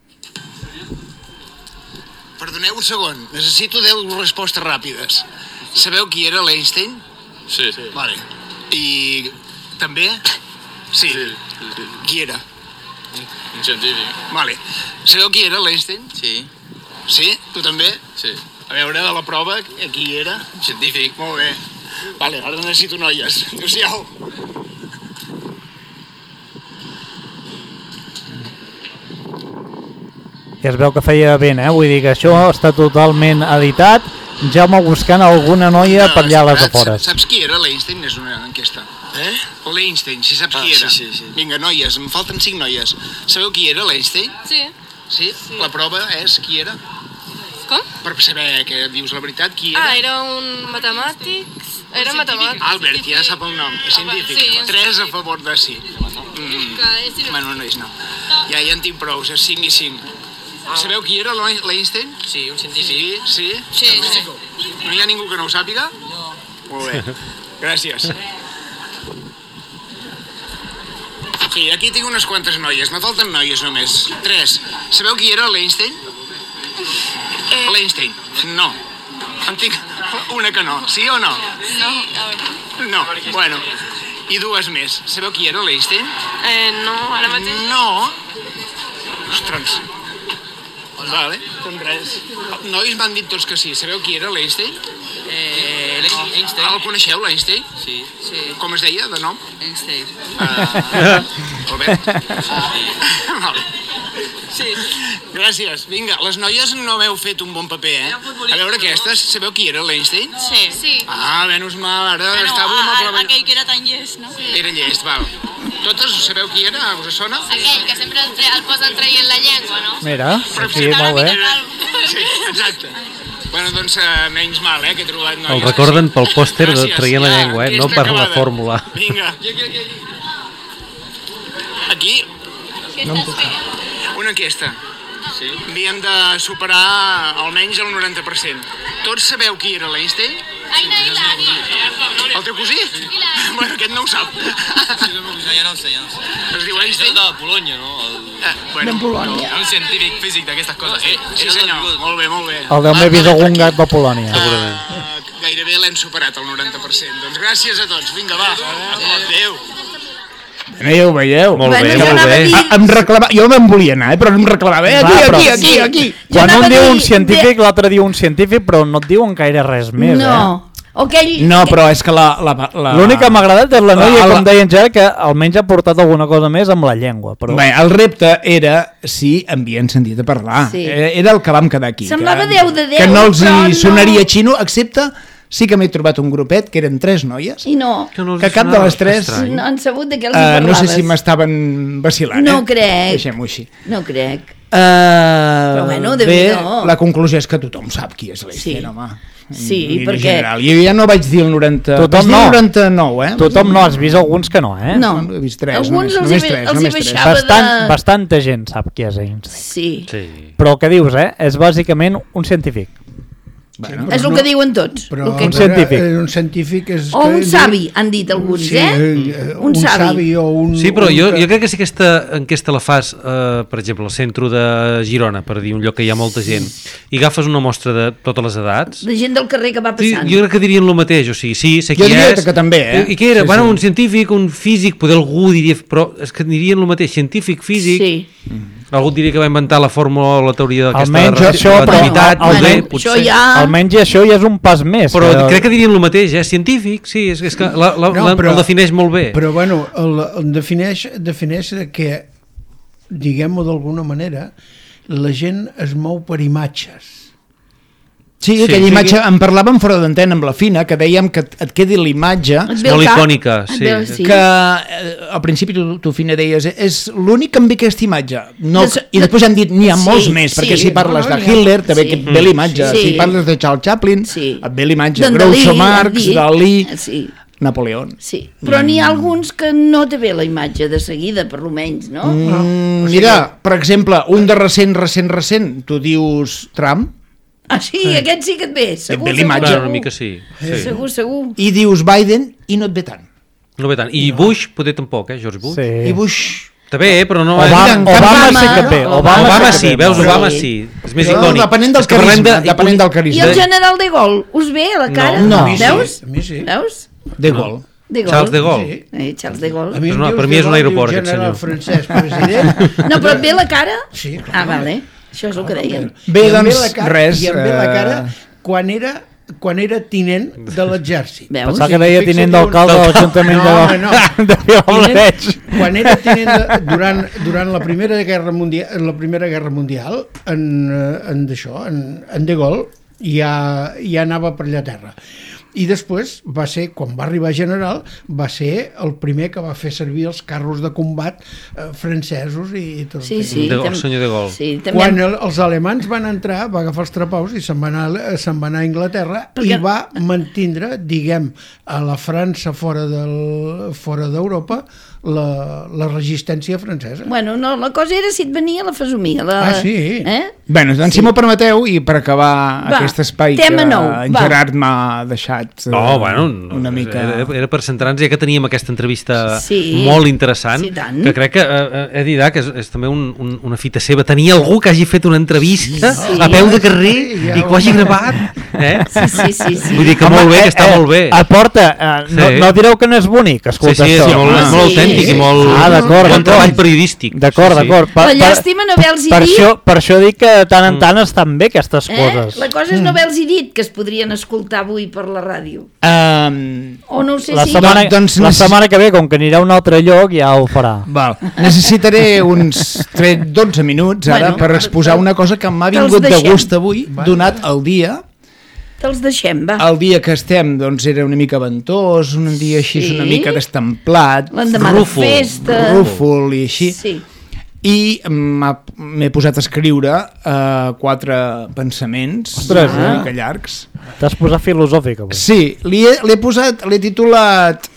Perdoneu un segon, necessito deu respostes ràpides. Sabeu qui era l'Einstein? Sí. sí. Vale. I també? Sí. Sí, sí, sí. Qui era? Un científic. Vale. Sabeu qui era l'Einstein? Sí. Sí? Tu també? Sí. A veure, de la prova, qui era? Científic. Molt bé. Vale, ara necessito noies. Adéu-siau. I es veu que feia ben, eh? Vull dir que això està totalment editat. Jaume buscant alguna noia per allà a les Saps- afores. Saps qui era l'Einstein? És una enquesta. Eh? L'Einstein, si saps Ah, qui era. sí, sí, sí. Vinga, noies, em falten cinc noies. Sabeu qui era l'Einstein? Sí. Sí? La prova és qui era? Com? Per saber que dius la veritat, qui era? Ah, era un matemàtic. Era matemàtic. Albert, ja sap el nom, és científic. Sí. Tres a favor de sí. Mm. Que és- Bueno, nois, no. Ja, ja en tinc prou, és cinc i cinc. Sabeu qui era l'Ein- l'Einstein? Sí, un Sí, científic. sí? Sí, sí. No hi ha ningú que no ho sàpiga? No. Molt bé, gràcies. Sí, aquí tinc unes quantes noies, me falten noies només. Tres. Sabeu qui era l'Einstein? Eh, L'Einstein. No. En tinc una que no. Sí o no? no, a veure. No. Bueno. I dues més. Sabeu qui era l'Einstein? Eh, no, ara mateix. No. Ostres. Vale, són tres. Nois m'han dit tots que sí. Sabeu qui era l'Einstein? Eh, Einstein. El coneixeu, l'Einstein? Sí. Sí. Com es deia, de nom? Einstein. Uh, Albert. Vale. Sí. Gràcies. Vinga, les noies no m'heu fet un bon paper, eh? A veure aquestes, sabeu qui era l'Einstein? Sí. Sí. Ah, menys mal, ara Bueno, estàveu amb el a, aquell que era tan llest, no? Era llest, val. Totes sabeu qui era? Us sona? Aquell que sempre el, tre el posen traient la llengua, no? Mira, sí, molt bé. Sí, exacte. Bueno, doncs uh, menys mal, eh, que he trobat noies. El recorden pel pòster de Gràcies, traient la ja, llengua, eh, aquesta no per la acabada. fórmula. Vinga. Aquí, Què estàs fent? una enquesta. Sí. Havíem de superar almenys el noranta per cent. Tots sabeu qui era l'Einstein? Aina Hilari. El teu cosí? Bueno, aquest no ho sap. Ja no ho sé, ja no ho sé. Es diu Einstein? de Polònia, no? El... Eh, bueno, De Polònia. Un científic físic d'aquestes coses. Eh, sí senyor, molt bé, molt bé. El deu m'he vist algun gat de Polònia. Uh, gairebé l'hem superat, el noranta per cent. Doncs gràcies a tots. Vinga, va. Adéu. No ja ho veieu. Molt Bueno, bé, jo molt anava a bé. dir- Ah, em reclama... Jo me'n volia anar, eh, però em reclamava. Eh, aquí, Va, però- aquí, aquí, Sí. aquí. Jo Quan anava un a diu dir un científic, de- l'altre diu un científic, però no et diuen gaire res més, eh? No. O aquell... No, però és que la... la, la... L'únic que m'ha agradat és la noia, La- la- com deien ja, que almenys ha portat alguna cosa més amb la llengua. Però... Bé, el repte era si havien sentit a parlar. Sí. Eh, Era el que vam quedar aquí. Semblava que, deu de deu, Que no els hi però no. sonaria xino, excepte sí que m'he trobat un grupet, que eren tres noies, I no. Que, no els que cap de sonava les tres... estrany. No han sabut de què els hi Uh, parlaves. no sé si m'estaven vacilant, No eh? crec. Deixem-ho així. No crec. Uh, Però bueno, bé, Déu-n'hi-do. la conclusió és que tothom sap qui és l'Einstein, Sí. home. Sí, En línia perquè- general. Jo ja no vaig dir el noranta... Tothom vaig dir no. el noranta-nou, eh? Tothom no, has vist alguns que no, eh? No. He vist tres, Alguns només, els, només hi, tres, els hi només tres. baixava Bastant, de... bastanta gent sap qui és Einstein. Sí. Sí. Però el que dius, eh? És bàsicament un científic. Bueno, és el no- que diuen tots. Però, el que... Un científic. Eh, un científic és... O un que- savi, han dit alguns, sí, eh? eh, Un Un savi. savi o un... Sí, però un jo, que- jo crec que si aquesta enquesta la fas, eh, per exemple, al centre de Girona, per dir un lloc que hi ha molta gent, i agafes una mostra de totes les edats, De gent del carrer que va sí, passant. jo crec que dirien el mateix, o sigui, sí, sé Jo qui diria és. que també, eh? I què era? Sí, bueno, sí. un científic, un físic, poder algú diria... Però és que dirien el mateix, científic, físic... Sí. Algú diria que va inventar la fórmula o la teoria d'aquesta Almenys això, però- relativitat, al- poder, almenys potser... Això ja... Almenys això ja és un pas més. Però que- crec que dirien el mateix, eh? Científic, sí, és, és que la, la, No, la, però- el defineix molt bé. Però bueno, el, el defineix, defineix que, diguem-ho d'alguna manera, la gent es mou per imatges. Sí, Sí, aquella sí. imatge, en parlàvem fora d'antena amb la Fina, que dèiem que et quedi la imatge, Et És ve al molt cap, icònica, et sí. ve al- sí. que eh, al principi tu, tu Fina deies, és l'únic que em ve aquesta imatge. No, De- I després han dit, n'hi ha sí, molts més, sí. perquè si parles No, de no, n'hi ha- Hitler, també sí. et ve la imatge. Sí. Si parles de Charles Chaplin, Sí. et ve la imatge. D'en Dalí, Groucho han Marx, dit. Dalí, Sí, Napoleón. sí. Però n'hi ha alguns que no te ve la imatge de seguida, per lo menys, no? Mm, mira, per exemple, un de recent, recent, recent, tu dius Trump, Ah, sí, aquest sí que et ve, segur, ve segur, l'imatge. Clar, segur. una mica sí. sí. Segur, segur. i dius Biden i no et ve tant. No ve tant. I Bush, poder tampoc, eh, George Bush. Sí. I Bush... També, eh, però no... Obama, mira, en Obama, Obama- sí que et ve. Obama, Obama sí, sí, que et ve. veus, Sí. Obama sí. És més No, icònic. depenent del És que parlem carisma, de- depenent del I carisma. el general de Gaulle, us ve a la cara? No, no. A mi sí, Veus? a mi sí. Veus? De Gaulle. De Gaulle. Charles de Gaulle. Sí. Eh, Charles de Gaulle. A mi És em una- dius per mi és un de Gaulle, aeroport, dius aquest general senyor. francès, president. No, però et ve la cara? Sí, clar. Ah, vale. Això és el que deien. Bé, I em ve doncs, la cara, res, I em ve la eh, cara quan era quan era tinent de l'exèrcit. Veus? Pensava que deia Fixa't tinent un- d'alcalde de l'Ajuntament No, home, de, no. de Vilablareix. Tinent- quan era tinent de, durant, durant la Primera Guerra Mundial, en la Primera Guerra Mundial, en, eh, en d'això, en, en De Gaulle ja, ja anava per allà a terra. I després va ser, quan va arribar a general, va ser el primer que va fer servir els carros de combat eh, francesos i tot. Sí, aquest. sí. De Gaulle, tam- senyor de Gaulle. Sí, també... Quan el, els alemans van entrar, va agafar els trapaus i se'n va anar, eh, se'n va anar a Anglaterra Perquè- i va mantindre, diguem, a la França fora del, fora d'Europa la, la resistència francesa. Bueno, no, la cosa era si et venia la fesomia. La... Ah, sí? Eh? Bé, doncs, si m'ho permeteu, i per acabar Va, aquest espai tema que nou, en va. Gerard m'ha deixat eh, No, bueno, no, una mica... era, era per centrar-nos, ja que teníem aquesta entrevista Sí. molt interessant, Sí, tant. que crec que eh, he dit que és, és també un, un, una fita seva, tenir algú que hagi fet una entrevista Sí. a peu de carrer Sí, ja i que ho hagi gravat. Eh? Sí, sí, sí, sí. Vull dir que molt bé, que està molt bé. Aporta, eh, no, Sí. no direu que no és bonic, Sí, escolta, sí, això. sí, molt, Ah, molt sí. autèntic i molt Ah, d'acord, bon d'acord. treball periodístic. D'acord, Sí, sí. d'acord. Per, La per, llàstima no haver-los per, dit... això, per això dic que de tant en tant estan bé aquestes Eh? coses. La cosa és no haver-los dit que es podrien escoltar avui per la ràdio. Um, O no ho sé La si... setmana, Doncs la necess- setmana que ve, com que anirà a un altre lloc, ja ho farà. val. Necessitaré uns tre- dotze minuts ara Bueno, per exposar una cosa que m'ha te'ls vingut de deixem. gust avui, donat el dia. Te'ls deixem, va. El dia que estem doncs, era una mica ventós, un dia així Sí. una mica destemplat, L'endemà de Rúfol. festa... rúfol i així. Sí. I m'ha- m'he posat a escriure uh, quatre pensaments Ostres, una eh? mica llargs. T'has posat filosòfic avui. Sí, li he, l'he posat, l'he titulat...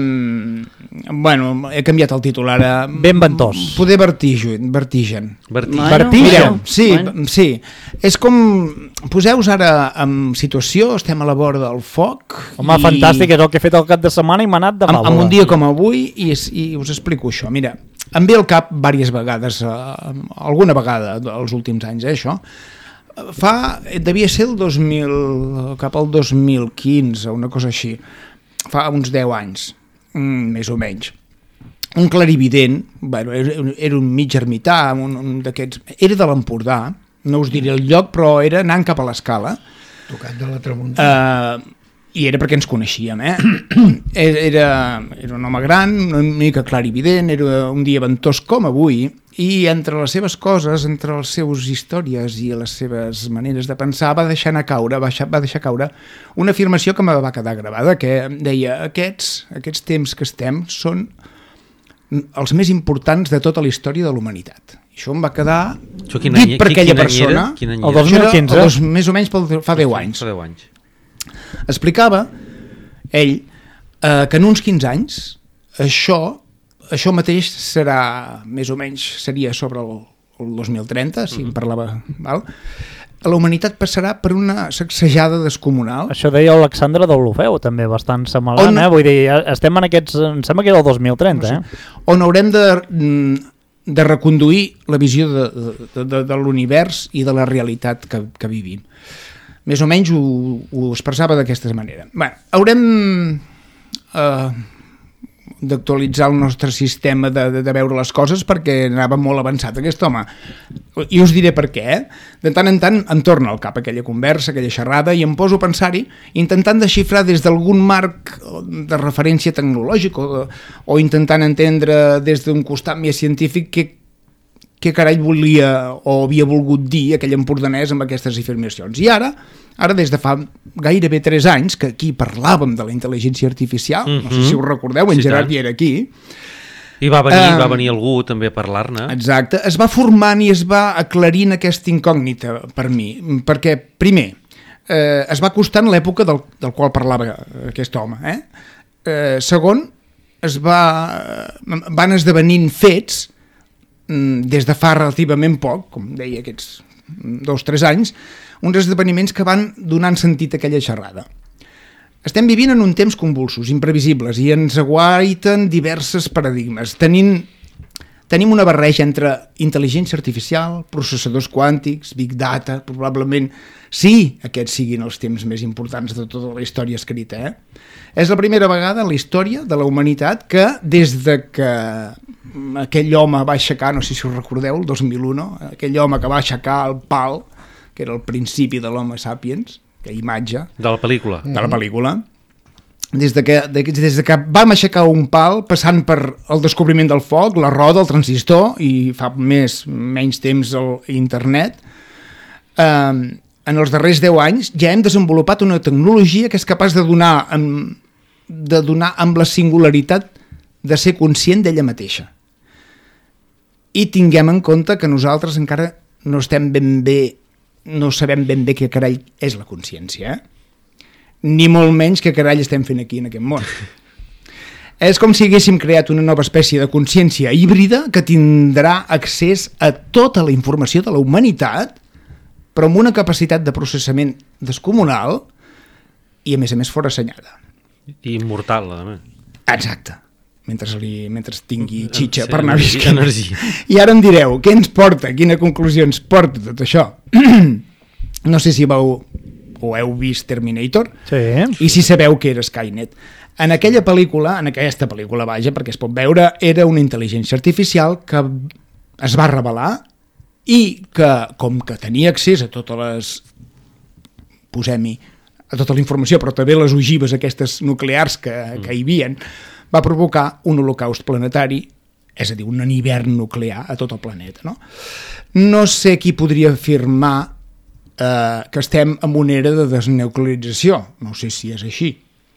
Um, bueno, he canviat el titular a... Ben ventós. Poder vertigen. vertigen. Vertigen. Bueno, Vertigen. bueno, Sí, bueno. sí. És com... Poseu-vos ara en situació, estem a la vora del foc... Home, i- fantàstic, és el que he fet el cap de setmana i m'ha anat de amb, fàbula. amb un dia com avui i, es- i us explico això. Mira, em ve al cap diverses vegades, eh, alguna vegada els últims anys, eh, això. Fa, devia ser el dos mil, cap al dos mil quinze, una cosa així. Fa uns deu anys, mm, més o menys. Un clarivident, bueno, era, era un mig ermità, un, un d'aquests... Era de l'Empordà, no us diré el lloc, però era anant cap a l'escala. Tocat de la tramuntana. Uh, i era perquè ens coneixíem, eh? Era, era un home gran, una mica clarivident, era un dia ventós com avui, i entre les seves coses, entre les seves històries i les seves maneres de pensar, va deixar anar caure, va deixar, va deixar caure una afirmació que me va quedar gravada, que deia, aquests, aquests temps que estem són els més importants de tota la història de la humanitat. Això em va quedar Això quin dit any- per quin aquella any persona. era? Quin any El era? dos mil Això era quinze. el dos, més o menys pel, fa deu anys. Fa deu anys. Explicava ell eh, que en uns quinze anys això, això mateix serà més o menys seria sobre el, el dos mil trenta, si en parlava, val? la humanitat passarà per una sacsejada descomunal. Això deia Alexandre d'Olofeu, també, bastant semblant, On- eh? Vull dir, estem en aquests... Em sembla que era el dos mil trenta, eh? On haurem de, de reconduir la visió de, de, de, de l'univers i de la realitat que, que vivim. Més o menys ho, ho expressava d'aquesta manera. Bé, haurem eh, d'actualitzar el nostre sistema de, de, de veure les coses perquè anava molt avançat aquest home. I us diré per què. Eh? De tant en tant em torna al cap aquella conversa, aquella xerrada, i em poso a pensar-hi intentant desxifrar des d'algun marc de referència tecnològic o, de, o intentant entendre des d'un costat més científic què, què carai volia o havia volgut dir aquell empordanès amb aquestes afirmacions. I ara, ara des de fa gairebé tres anys, que aquí parlàvem de la intel·ligència artificial, mm-hmm. no sé si ho recordeu, en Sí, Gerard tant. hi era aquí. I va venir, Eh, va venir algú també a parlar-ne. Exacte, es va formant i es va aclarint aquesta incògnita per mi, perquè primer, eh, es va acostant l'època del, del qual parlava aquest home, eh? Eh, segon, es va, van esdevenint fets mm, des de fa relativament poc, com deia aquests dos o tres anys, uns esdeveniments que van donant sentit a aquella xerrada. Estem vivint en un temps convulsos, imprevisibles, i ens aguaiten diverses paradigmes. Tenim, tenim una barreja entre intel·ligència artificial, processadors quàntics, big data, probablement sí, aquests siguin els temps més importants de tota la història escrita. Eh? És la primera vegada en la història de la humanitat que, des de que aquell home va aixecar, no sé si us recordeu, el dos mil u, no? Aquell home que va aixecar el pal, que era el principi de l'Homo sapiens, que imatge De la pel·lícula. de la pel·lícula, des de, que, de, des de que vam aixecar un pal, passant per el descobriment del foc, la roda, el transistor, i fa més menys temps el internet, eh, en els darrers deu anys ja hem desenvolupat una tecnologia que és capaç de donar amb, de donar amb la singularitat de ser conscient d'ella mateixa. I tinguem en compte que nosaltres encara no estem ben bé no sabem ben bé què carai és la consciència, eh? Ni molt menys què carai estem fent aquí en aquest món. És com si haguéssim creat una nova espècie de consciència híbrida que tindrà accés a tota la informació de la humanitat, però amb una capacitat de processament descomunal i, a més a més, forassenyada. I immortal, a més. Exacte. Mentre, li, mentre tingui xitxa Sí, per anar energia, visquent. energia. I ara em direu, què ens porta? Quina conclusió ens porta tot això? No sé si vau o heu vist Terminator Sí. i si sabeu què era Skynet. En aquella pel·lícula, en aquesta pel·lícula, vaja, perquè es pot veure, era una intel·ligència artificial que es va revelar i que, com que tenia accés a totes les... posem-hi, a tota la informació, però també les ogives aquestes nuclears que, que hi havien, va provocar un holocaust planetari, és a dir, un hivern nuclear a tot el planeta. No, no sé qui podria afirmar eh, que estem en una era de desnuclearització, no sé si és així,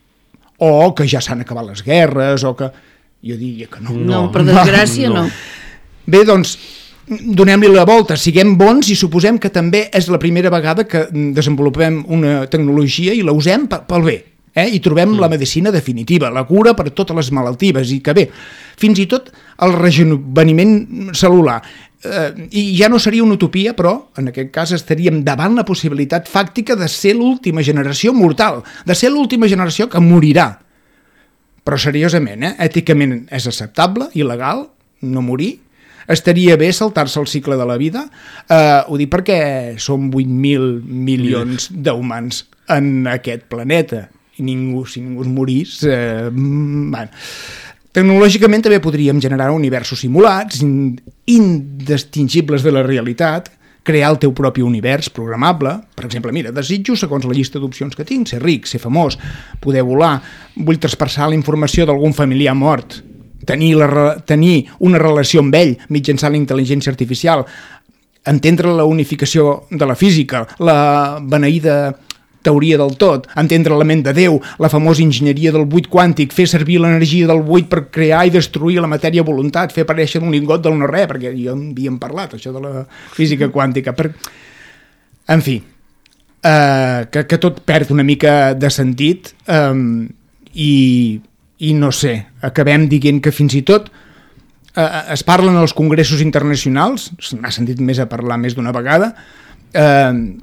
o que ja s'han acabat les guerres, o que... Jo diria que no. No, per desgràcia no. Bé, doncs, donem-li la volta, siguem bons i suposem que també és la primera vegada que desenvolupem una tecnologia i la usem pel bé. Eh? I trobem mm. la medicina definitiva, la cura per totes les malalties, i que bé, fins i tot el rejuveniment celular. Eh, I ja no seria una utopia, però en aquest cas estaríem davant la possibilitat fàctica de ser l'última generació mortal, de ser l'última generació que morirà. Però seriosament, eh? Èticament és acceptable i legal no morir? Estaria bé saltar-se el cicle de la vida? Eh, ho dic perquè som vuit mil milions d'humans en aquest planeta. I ningú, si ningú es morís... Eh, bueno. Tecnològicament també podríem generar universos simulats, indistingibles de la realitat, crear el teu propi univers programable. Per exemple, mira, desitjo, segons la llista d'opcions que tinc, ser ric, ser famós, poder volar, vull traspassar la informació d'algun familiar mort, tenir, la, tenir una relació amb ell mitjançant la intel·ligència artificial, entendre la unificació de la física, la beneïda teoria del tot, entendre la ment de Déu, la famosa enginyeria del buit quàntic, fer servir l'energia del buit per crear i destruir la matèria a voluntat, fer aparèixer un lingot del no-res, perquè ja en havíem parlat, això de la física quàntica. Per... En fi, eh, que, que tot perd una mica de sentit eh, i, i no sé, acabem dient que fins i tot eh, es parlen als congressos internacionals, se n'ha sentit més a parlar més d'una vegada, eh,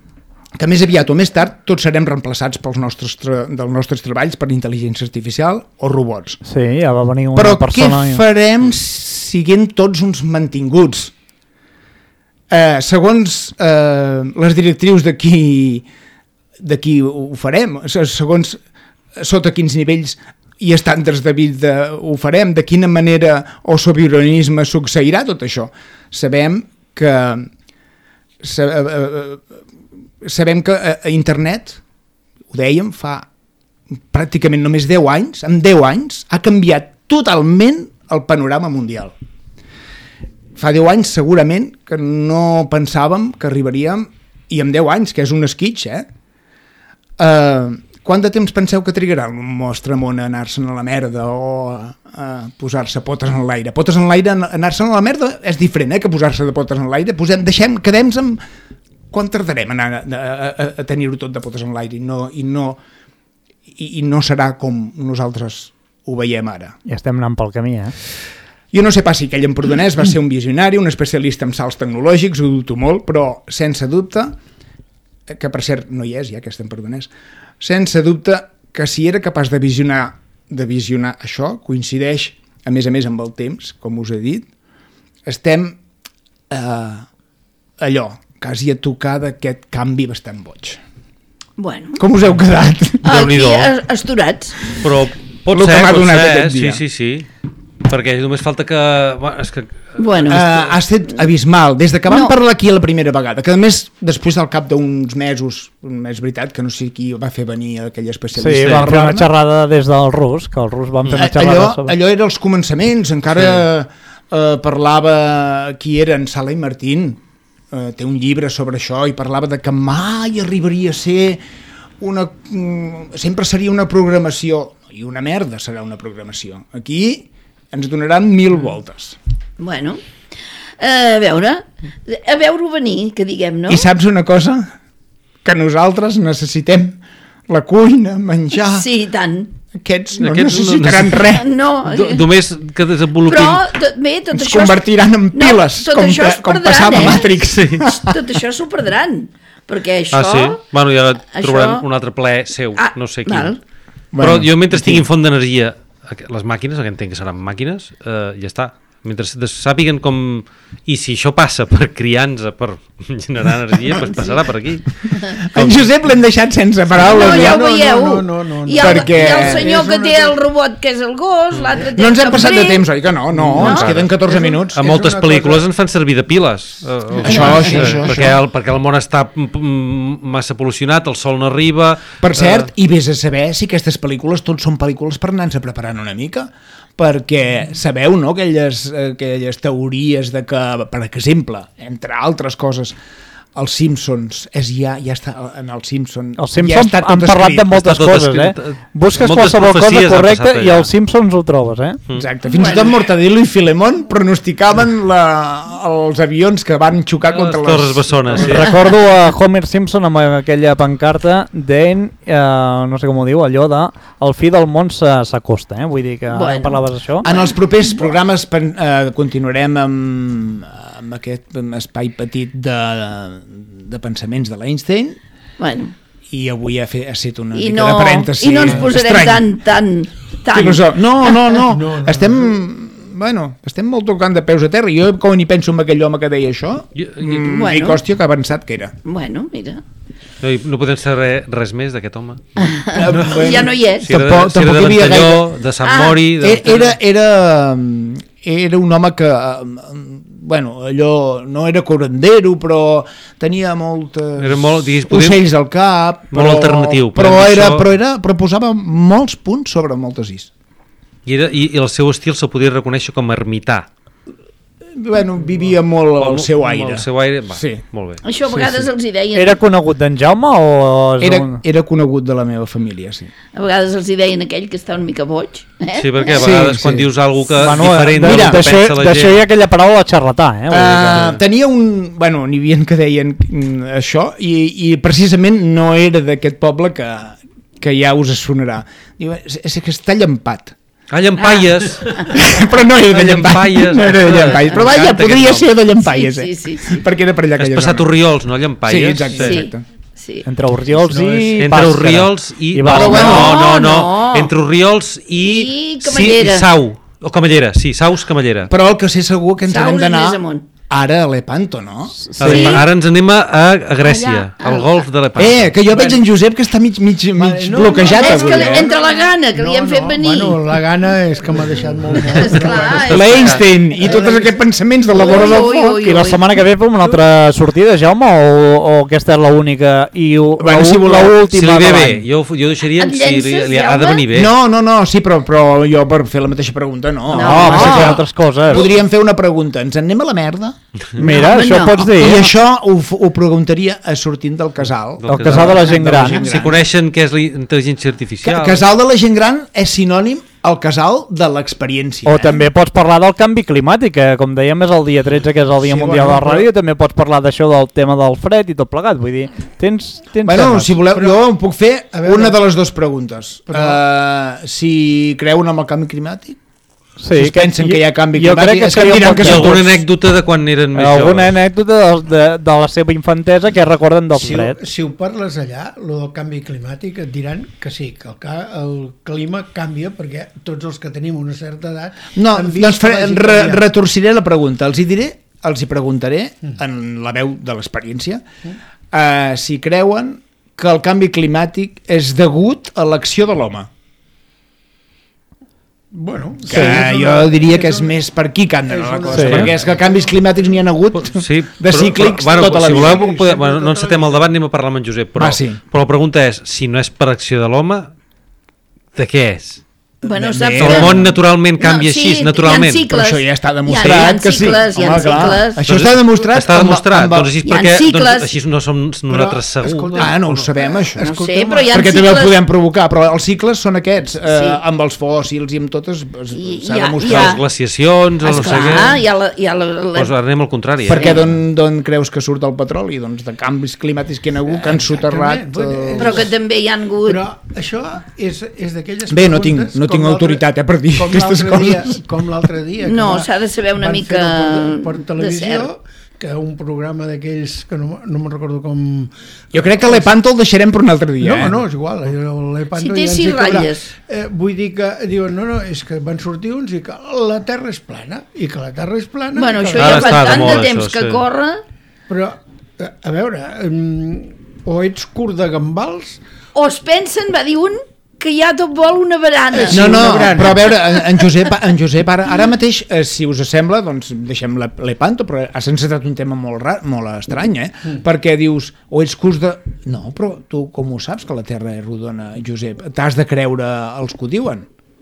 que més aviat o més tard tots serem reemplaçats pels nostres tra dels nostres treballs per intel·ligència artificial o robots. Sí, ja va venir una Però persona... què farem siguent tots uns mantinguts? Eh, segons eh, les directrius de qui, de qui ho farem, segons sota quins nivells i estàndards de vida ho farem, de quina manera o sobiranisme succeirà tot això. Sabem que sabem que a internet, ho dèiem, fa pràcticament només deu anys, en deu anys ha canviat totalment el panorama mundial. Fa deu anys segurament que no pensàvem que arribaríem, i en deu anys, que és un esquitx, eh? Uh, quant de temps penseu que trigarà el nostre món a anar-se'n a la merda o a, a posar-se potes en l'aire? Potes en l'aire, anar-se'n a la merda és diferent, eh, que posar-se de potes en l'aire. Posem, deixem, quedem-nos amb... Quan tardarem a, anar, a, a, a tenir-ho tot de potes en l'aire i no, i, no, i, i no serà com nosaltres ho veiem ara? Ja estem anant pel camí, eh? Jo no sé pas si aquell empordanès va ser un visionari, un especialista en salts tecnològics, ho dubto molt, però sense dubte, que per cert no hi és ja aquest empordanès, sense dubte que si era capaç de visionar, de visionar això, coincideix a més a més amb el temps, com us he dit, estem eh, allò, quasi a tocar d'aquest canvi bastant boig. Bueno. Com us heu quedat? Aquí, esturats. Però pot Lo ser, que m'ha pot donat ser, aquest sí, dia. sí, sí. Perquè només falta que... Bueno, és que... Bueno, Uh, ha estat abismal, des de que vam No. parlar aquí la primera vegada, que a més, després del cap d'uns mesos, és veritat que no sé qui va fer venir aquell especialista. Sí, a va fer una parlar-ne. xerrada des del rus, que el rus van fer una xerrada allò, sobre... allò era els començaments, encara sí. eh, parlava qui era en Sala i Martín, eh, té un llibre sobre això i parlava de que mai arribaria a ser una... mm, sempre seria una programació, i una merda serà una programació. Aquí ens donaran mil voltes. bueno. A veure, a veure-ho venir, que diguem, no? I saps una cosa? Que nosaltres necessitem la cuina, menjar... Sí, i tant. Aquests no Aquests no necessitaran necess- res. No, Do, només que desenvolupin... però tot, bé, tot Ens això... convertiran en piles, no, tot com, això es com perdran, passava a eh? Matrix. Sí. Tot això s'ho perdran, perquè això... Ah, sí? Bueno, ja això- trobarem un altre ple seu, Ah, no sé quin. val. Però Bueno, jo mentre tinguin font d'energia, aqu- les màquines, que entenc que seran màquines, eh, ja està. Mentre des- sàpiguen com... I si això passa per criar-nos, per generar energia, doncs passarà per aquí. En Josep l'hem deixat sense No, paraules. ja ja. ho veieu. no, no, no, no. I, el, Perquè- I el senyor És que una té cosa- el robot, que és el gos, l'altre té No ens el hem passat de cambrer. temps, oi que no? No, No. ens queden catorze minuts. A És moltes una pel·lícules cosa- ens fan servir de piles. Eh, el- Això, eh, això, això, perquè, això. el, perquè el món està mm, massa pol·lucionat, el sol no arriba... Per cert, eh, i vés a saber si aquestes pel·lícules tots són pel·lícules per anar-nos preparant una mica, perquè sabeu, no?, aquelles, aquelles teories de que, per exemple, entre altres coses, els Simpsons és ja, ja està en els Simpsons. Els ja Simpsons està tot han parlat escrit. de moltes Està tot coses, escrit. eh? Busques Moltes qualsevol cosa profecies han correcta passat i allà. als Simpsons ho trobes, eh? Exacte. Fins i tot Mortadelo i Filemón pronosticaven la, els avions que van xocar les contra Torres les... Bessones, sí. Recordo a Homer Simpson amb aquella pancarta deien, eh, no sé com ho diu, allò de el fi del món se- s'acosta, eh? Vull dir que ara Bueno. parlaves d'això. En els propers programes pen, eh, continuarem amb, amb aquest espai petit de, de pensaments de l'Einstein, Bueno, i avui ha, fet, ha estat una i mica no, de parèntesi i no ens posarem estrany. tan, tan, tan... Filosò- No, no, no, no, no, estem... Bueno, estem molt tocant de peus a terra. Jo com ni penso en aquell home que deia això, Jo- jo- mm, Bueno. dic, hòstia, que avançat que era. Bueno, mira, No, i no podem saber res més d'aquest home. ja no hi és. Si era, de- Tampoc- si era tampoc de hi havia Ventalló, de Sant Ah. Mori... De... Era, era, era un home que, eh, bueno, allò no era curandero, però tenia moltes Era molt, diguis, podem- ocells al cap. Molt però, alternatiu, Però, podem dir era, això. però, era, però posava molts punts sobre moltes is. I, era, i, I el seu estil se'l podia reconèixer com a ermità. Bueno, vivia molt al seu Amb aire. El seu aire, va, Sí. molt bé. Això a vegades els hi deien... Era conegut d'en Jaume o... és Era, un... era conegut de la meva família, sí. A vegades els hi deien aquell que està una mica boig. Eh? Sí, perquè a Sí, vegades sí. quan dius alguna cosa Bueno, diferent de- del que d'això pensa la d'això gent... hi ha aquella paraula xarlatà, eh? Vull dir Uh, que- tenia un... Bueno, n'hi havia que deien mm, això, i, i precisament no era d'aquest poble que, que ja us sonarà. Diu, és, és que està llampat. Ah, llampaies! Però no era de De Llampaies. Llampaies. No era de Llampaies. Però vaja, M'encanta aquest podria nom. ser de Llampaies, Sí, eh? sí, sí, sí. Perquè era per allà Has aquella passat zona. Orriols, no? Llampaies? Sí, exacte, Sí. exacte. sí. Entre Orriols No, i Entre Bàscara. Orriols i... I no, Bàscara. no, no, no, no. entre Orriols i... I Camallera. Sí, Sau. O Camallera, sí, Saus, Camallera. Però el que sé segur que ens Saus hem i d'anar més amunt. ara a Lepanto, no? Sí. Ara ens anem a, a Grècia, Allà, al golf de Lepanto. Eh, que jo veig en Josep que està mig, mig, mig no, bloquejat És que avui, eh? entre la gana que li hem fet venir. Bueno, la gana és que m'ha deixat molt molt. Esclar, és que- L'Einstein i tots aquests pensaments de la vora del Ui, ui, foc. ui. I la setmana que ve fem una altra sortida, Jaume, o, o aquesta és l'única i u- Bueno, la si u- voleu- la Si última li ve de bé, l'any? jo, jo deixaria Et si li, llences, li ha de Jaume? venir bé. No, no, no, sí, però, però jo per fer la mateixa pregunta no. No, No, home, vas a fer no. altres coses. Podríem fer una pregunta. Ens en anem a la merda? Mira, No, això no. pots dir. I això ho, f- ho preguntaria a sortint del casal. Del El casal de la gent gran. Si coneixen què és la intel·ligència Ca artificial. casal de la gent gran és sinònim al casal de l'experiència. O eh? també pots parlar del canvi climàtic, que com dèiem és el dia tretze, que és el dia Sí, mundial bueno, de la ràdio, també pots parlar d'això del tema del fred i tot plegat, vull dir, tens, tens Bueno, temes. si voleu, Però- jo em puc fer a veure- una de les dues preguntes. Però- Uh, si creuen en el canvi climàtic? Sí, si es pensen que hi ha canvi jo climàtic, crec que és que seria un diran bon que I són tema. alguna tots. anècdota de quan eren més Alguna joves. anècdota de, de, de la seva infantesa que recorden del Si, fred. ho- si ho parles allà, lo del canvi climàtic, et diran que sí, que el, ca, el clima canvia perquè tots els que tenim una certa edat No, han vist doncs que faré, vagi re, canviant. retorciré la pregunta. Els hi diré, els hi preguntaré, en la veu de l'experiència, uh, si creuen que el canvi climàtic és degut a l'acció de l'home. Bueno, Que sí, és jo una- diria que és una- més per aquí que han d'anar és la una- cosa, Sí. perquè és que canvis climàtics n'hi ha hagut Sí, de cíclics però, tota la si vida. voleu, podem, bueno, no encetem el debat, anem a parlar amb en Josep, però, Va, sí. però la pregunta és, si no és per acció de l'home, de què és? Bueno, Bé, saps bé. que- El món naturalment canvia sí, així, naturalment. hi ha cicles. Però això ja està Hi ha- demostrat hi ha que sí. cicles, hi ha Home, clar. cicles. Això està demostrat. Està amb- demostrat, amb el- doncs així, Hi ha perquè, cicles. doncs, així no som nosaltres segur. escolta, Ah, no ho sabem, això. No sé, però hi ha Perquè també el cicles. podem provocar, però els cicles són aquests, eh, Sí. amb els fòssils i amb totes, es- I- s'ha hi ha- demostrat. hi ha- Les glaciacions, o no sé Esclar, què. hi ha la, hi ha la, la, Doncs ara anem al contrari. Eh? Perquè d'on d'on creus que surt el petroli? Doncs de canvis climàtics que hi ha hagut, que han soterrat... Exactament. Eh... però que també hi ha hagut... Però això és, és d'aquelles Bé, no tinc- preguntes no tinc com l'altre- autoritat, eh, per dir com aquestes l'altre dia- coses. Com l'altre dia. que No, va- s'ha de saber una van mica fer-ho per, per de televisió, cert. que un programa d'aquells que no, no me'n recordo com... Jo crec que l'Epanto el deixarem per un altre dia. No, eh? no, és igual. l'Epanto Si té ja ens sis hi caurà. ratlles. Eh, vull dir que diuen, no, no, és que van sortir uns i que la Terra és plana, i que la Terra és plana... Bueno, i que això la- Ara ja fa està de tant moda, de temps això, que sí. corre... Però, eh, a veure, mm, o ets curt de gambals... O es pensen, va dir un, que ja tot vol una barana. Sí, No, no, una grana. però a veure, en- en Josep, en Josep ara, ara mateix, eh, si us sembla, doncs deixem la- l'Epanto, però has encetat un tema molt, rar, molt estrany, eh? Mm. Perquè dius, o ets curs de... No, però tu com ho saps que la Terra és rodona, Josep? T'has de creure els que ho diuen?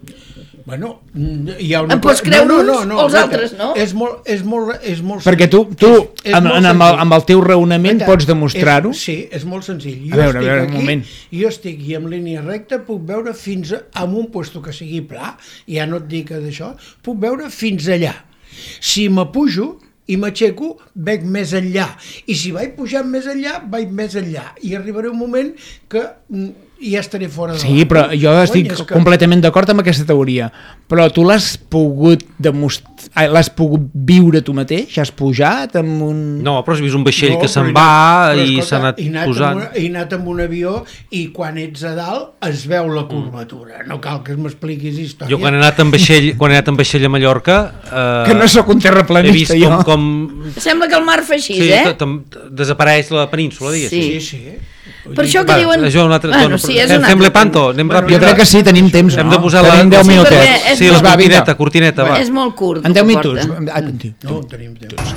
Bueno, mm, hi ha una... En pots cosa- creure no, no, uns no, o els Rita, altres, no? És molt, és molt, és molt Perquè tu, tu és- és amb, molt amb, el, senzill. amb el teu raonament Rita, pots demostrar-ho? és- Sí, és molt senzill. A veure, a estic veure, un aquí, moment. Jo estic i en línia recta puc veure fins a, amb un puesto que sigui pla, ja no et dic d'això, puc veure fins allà. Si m'apujo i m'aixeco, veig més enllà. I si vaig pujant més enllà, vaig més enllà. I arribaré un moment que mm, ja estaré fora de Sí, l'aigua. però jo estic Cony, és que- completament d'acord amb aquesta teoria. Però tu l'has pogut demostrar, l'has pogut viure tu mateix? Has pujat amb un... No, però has vist un vaixell No, que se'n però va però, i escolta, s'ha anat he anat posant. Amb un, he anat amb un avió i quan ets a dalt es veu la curvatura. No cal que m'expliquis història. Jo quan he anat amb vaixell, quan he anat amb vaixell a Mallorca... Eh, Que no sóc un he vist terraplanista, com, jo. com Sembla que el mar fa així, sí, eh? t- t- desapareix la península, diguéssim. Sí. Sí, sí. Per això que Va, diuen... això un altre, bueno, bueno, sí, és fem, un fem altre l'Epanto, tema. anem Bueno, ràpid. Jo crec que sí, tenim temps, Hem no? de posar Tenim la... deu Sí, minutets. perquè és Sí, molt- la Va, cortineta, vinga. cortineta, va. És molt curt. En deu el que minuts. porta. Ah, tio. No, en tenim temps.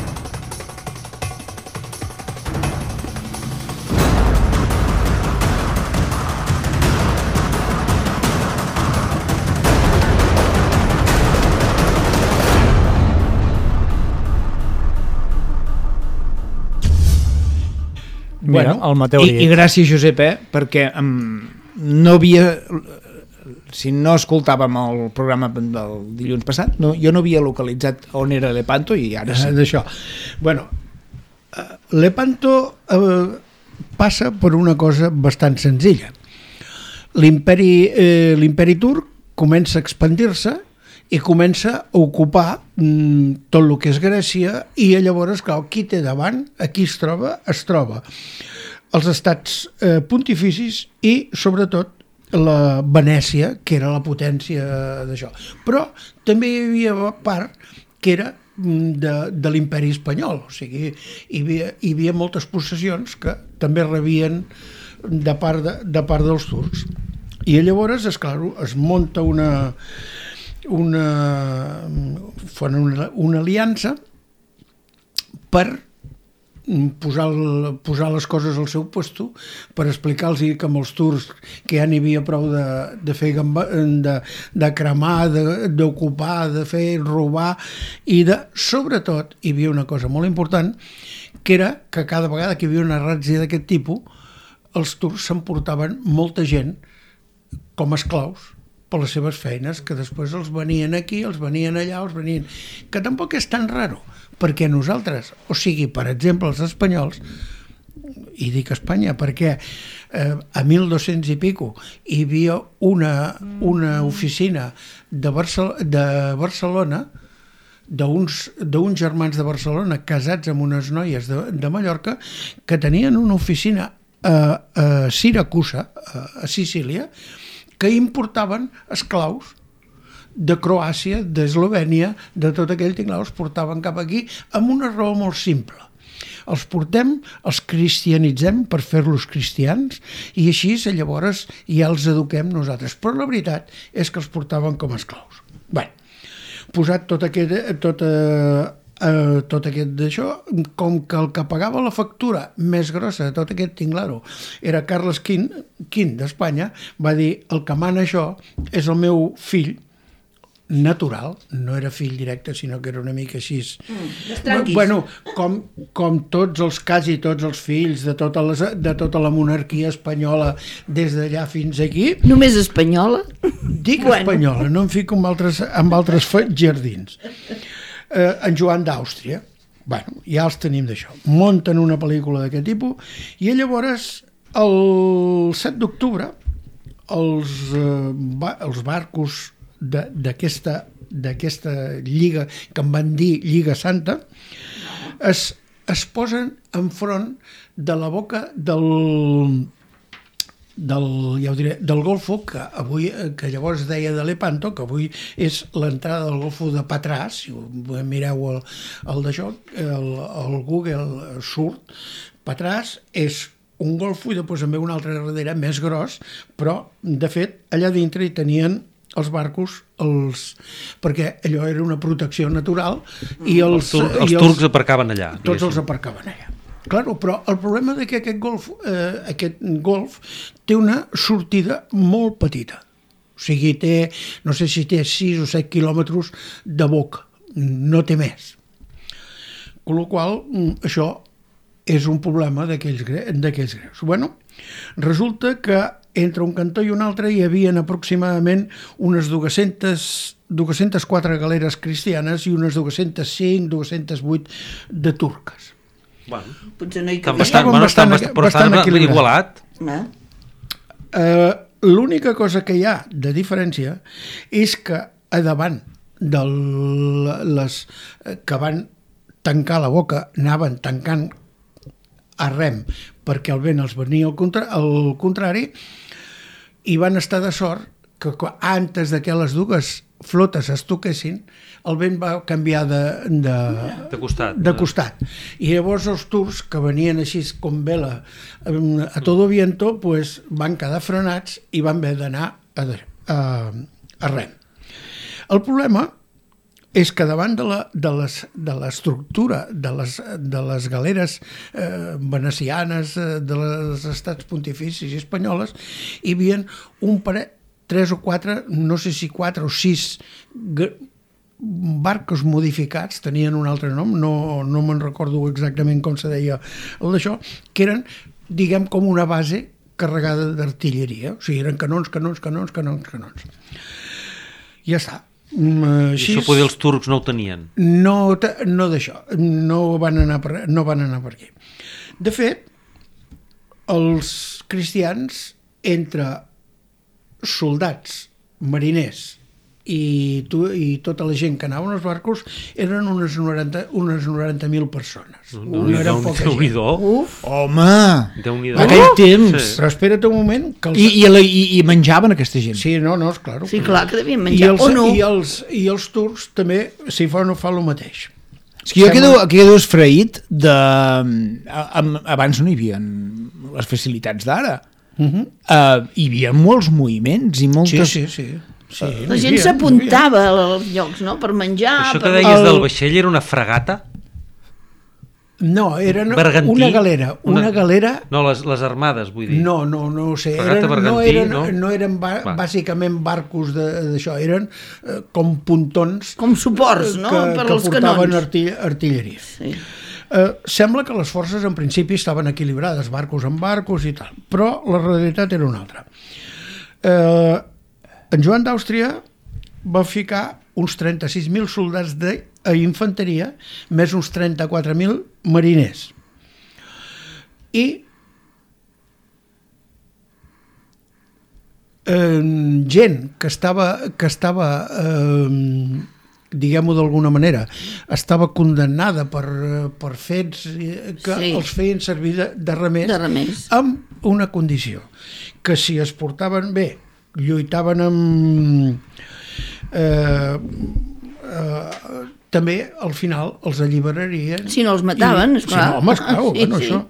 Mira, Bueno, el Mateu I, I Riet. gràcies, Josep, eh? perquè um, no havia... Si no escoltàvem el programa del dilluns passat, no, jo no havia localitzat on era l'Epanto i ara Eh, sí. D'això. Bueno, eh, l'Epanto eh, passa per una cosa bastant senzilla. L'imperi eh, l'imperi turc comença a expandir-se i comença a ocupar mm, tot el que és Grècia i llavors, clar, qui té davant, aquí es troba, es troba els estats eh, pontificis i, sobretot, la Venècia, que era la potència d'això. Però també hi havia part que era de, de l'imperi espanyol, o sigui, hi havia, hi havia moltes possessions que també rebien de part, de, de part dels turcs. I llavors, esclar, es munta una, una, una, una aliança per posar, el, posar les coses al seu puesto, per explicar-los que amb els turcs que ja n'hi havia prou de, de fer gamba, de, de cremar, d'ocupar, de, de fer robar, i de, sobretot, hi havia una cosa molt important, que era que cada vegada que hi havia una ràtzia d'aquest tipus, els turcs s'emportaven molta gent com esclaus per les seves feines, que després els venien aquí, els venien allà, els venien... Que tampoc és tan raro, perquè nosaltres, o sigui, per exemple, els espanyols, i dic Espanya perquè eh, a mil dos-cents i pico hi havia una, una oficina de, Barcel de Barcelona, d'uns d'uns germans de Barcelona casats amb unes noies de, de Mallorca, que tenien una oficina a, a Siracusa, a, a Sicília, que importaven esclaus de Croàcia, d'Eslovènia, de tot aquell tinglao, els portaven cap aquí amb una raó molt simple. Els portem, els cristianitzem per fer-los cristians i així llavors ja els eduquem nosaltres. Però la veritat és que els portaven com a esclaus. Bé, posat tot aquest, tot, eh, tot aquest d'això, com que el que pagava la factura més grossa de tot aquest tinglaro era Carles quint, quint d'Espanya, va dir, el que mana això és el meu fill natural, no era fill directe, sinó que era una mica així. Mm, bueno, com, com tots els, quasi tots els fills de tota, les, de tota la monarquia espanyola des d'allà fins aquí. Només espanyola? Dic bueno. Espanyola, no em fico amb altres, amb altres jardins. Eh, en Joan d'Àustria, bueno, ja els tenim d'això. Munten una pel·lícula d'aquest tipus i llavors el set d'octubre els, eh, ba els barcos d'aquesta d'aquesta lliga que en van dir Lliga Santa es, es posen enfront de la boca del del, ja ho diré, del Golfo, que avui que llavors es deia de Lepanto, que avui és l'entrada del Golfo de Patràs, si mireu el, el d'això, el, el Google surt, Patràs és un golfo i després en ve un altre darrere més gros, però de fet allà dintre hi tenien els barcos, els... perquè allò era una protecció natural i els, els, tur els, i els turcs aparcaven allà. Tots els aparcaven allà. Claro, però el problema de que aquest golf, eh, aquest golf té una sortida molt petita. O sigui, té, no sé si té sis o set quilòmetres de boca, no té més. Amb la qual cosa, això és un problema d'aquells greus. Bueno, resulta que entre un cantó i un altre hi havia aproximadament unes dues-centes quatre galeres cristianes i unes dues-centes cinc, dues-centes vuit de turques. Bueno, potser no hi cabia. Bastant, bueno, bastant, bastant, però bastant està igualat. Eh? Uh, L'única cosa que hi ha de diferència és que a davant de les que van tancar la boca, anaven tancant a rem perquè el vent els venia al, contra al contrari i van estar de sort que antes de que les dues flotes es toquessin el vent va canviar de, de, de, costat, de costat i llavors els turcs que venien així com vela a todo viento pues, van quedar frenats i van haver d'anar a, a, a rem. El problema és que davant de la, de les, de l'estructura de les, de les galeres eh, venecianes, eh, de les estats pontificis i espanyoles, hi havia un parell, tres o quatre, no sé si quatre o sis barcos modificats, tenien un altre nom, no, no me'n recordo exactament com se deia el d'això, que eren, diguem, com una base carregada d'artilleria, o sigui, eren canons, canons, canons, canons, canons. Ja està. Així, I això poder els turcs no ho tenien? No, no d'això, no van anar per, no van anar per aquí. De fet, els cristians, entre soldats, mariners i, tu, i tota la gent que anava als barcos eren unes noranta unes noranta mil persones. No, no eren poca gent. Uf, Home! Déu-n'hi-do. En aquell temps! Sí. Però espera't un moment que els... I, i, la- i, I menjaven aquesta gent. Sí, no, no, és clar. sí, clar que devien I menjar, els, o no? i, els, I els turcs també, si fa no fa el mateix. És que jo quedo, quedo esfraït de... a- a- Abans no hi havia les facilitats d'ara. Uh -huh. Uh, hi havia molts moviments i Sí, moltes... sí, sí. sí La gent s'apuntava als llocs, no?, per menjar... Això per... que deies El- del vaixell era una fregata? No, eren Bergantí? una galera. Una, Una- galera... No, les, les armades, vull dir. No, no, no ho sé. Fregata Eren, no bergantí, eren, no? no eren ba Va. bàsicament barcos de- d'això, eren eh, com pontons Com suports, no?, que, per que als portaven canons. artill artilleria. Sí. Eh, sembla que les forces en principi estaven equilibrades, barcos amb barcos i tal, però la realitat era una altra. Eh, en Joan d'Àustria va ficar uns trenta-sis mil soldats d'infanteria més uns trenta-quatre mil mariners. I eh, gent que estava, que estava eh, diguem-ho d'alguna manera, estava condemnada per, per fets que Sí. els feien servir de, de remés, De remés. amb una condició, que si es portaven bé, lluitaven amb... Eh, eh, també al final els alliberarien. Si no els mataven, I, esclar. Si no, home, esclar, Sí, bueno, sí. això.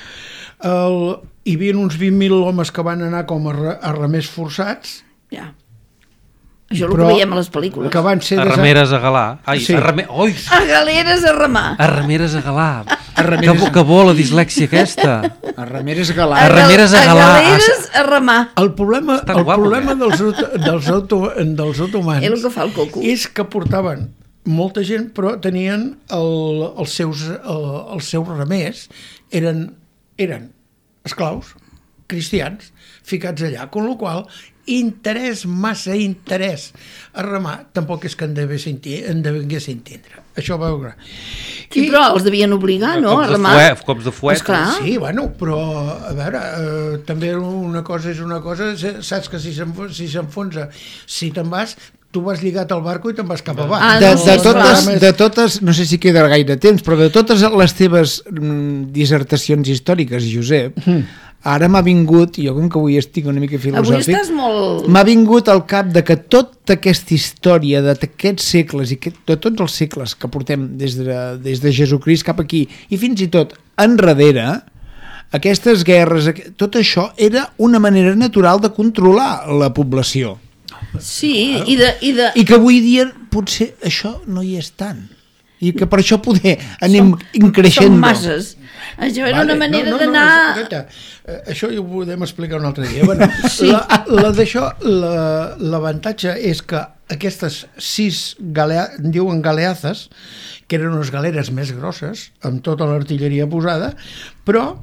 El, hi havia uns vint mil homes que van anar com a, re, a remers forçats, Ja. Això és el però que veiem a les pel·lícules. que van ser... A desa- remeres a galà. Ai, Sí. a reme... Oi! A galeres a remar. A remeres a galà. A remeres Que, bo- que bo la dislèxia aquesta. A remeres A, galà. a remeres a gal- galà. A galeres a remar. El problema, Està el guapo, problema eh? dels, auto, dels, auto, dels otomans És el que fa el coco. és que portaven molta gent, però tenien el, els, seus, el, els seus remers, eren, eren esclaus, cristians, ficats allà, con la qual interès, massa interès a remar, tampoc és que en deguessin, en deguessin tindre. Això va veure. Sí, però els devien obligar, no?, a Cops de remar. fuet, cops de fuet. Esclar. Sí, bueno, però, a veure, eh, també una cosa és una cosa, saps que si s'enfonsa, si s'enfonsa, si te'n vas, tu vas lligat al barco i te'n vas cap avall. Ah, De, no, de, sí, totes, clar. de totes, no sé si queda gaire temps, però de totes les teves mm, dissertacions històriques, Josep, ara m'ha vingut, jo com que avui estic una mica Avui filosòfic, estàs molt... m'ha vingut al cap de que tota aquesta història d'aquests segles i que, de tots els segles que portem des de, des de Jesucrist cap aquí i fins i tot enrere, aquestes guerres, aqu- tot això era una manera natural de controlar la població. Sí, i de... I de... I que avui dia potser això no hi és tant. I que per això poder anem increixent. Són masses. Això era una manera no, no, d'anar... No, escolta, eh, això ja ho podem explicar un altre dia. Bueno, Sí. la, la d'això, la- l'avantatge és que aquestes sis galea, diuen galeazes, que eren unes galeres més grosses, amb tota l'artilleria posada, però,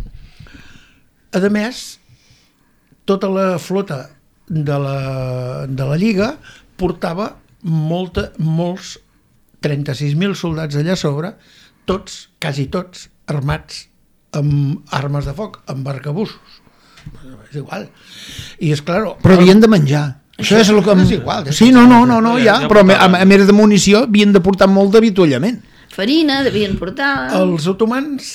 a més, tota la flota de la, de la Lliga portava molta, molts trenta-sis mil soldats allà a sobre, tots, quasi tots, armats amb armes de foc, amb arcabussos. És igual. I és clar... Però havien de menjar. Això és el que... És igual. Sí, no, no, no, no Ja- ja, ja però a, portaven. a més de munició havien de portar molt d'avituallament. Farina, devien portar... Els otomans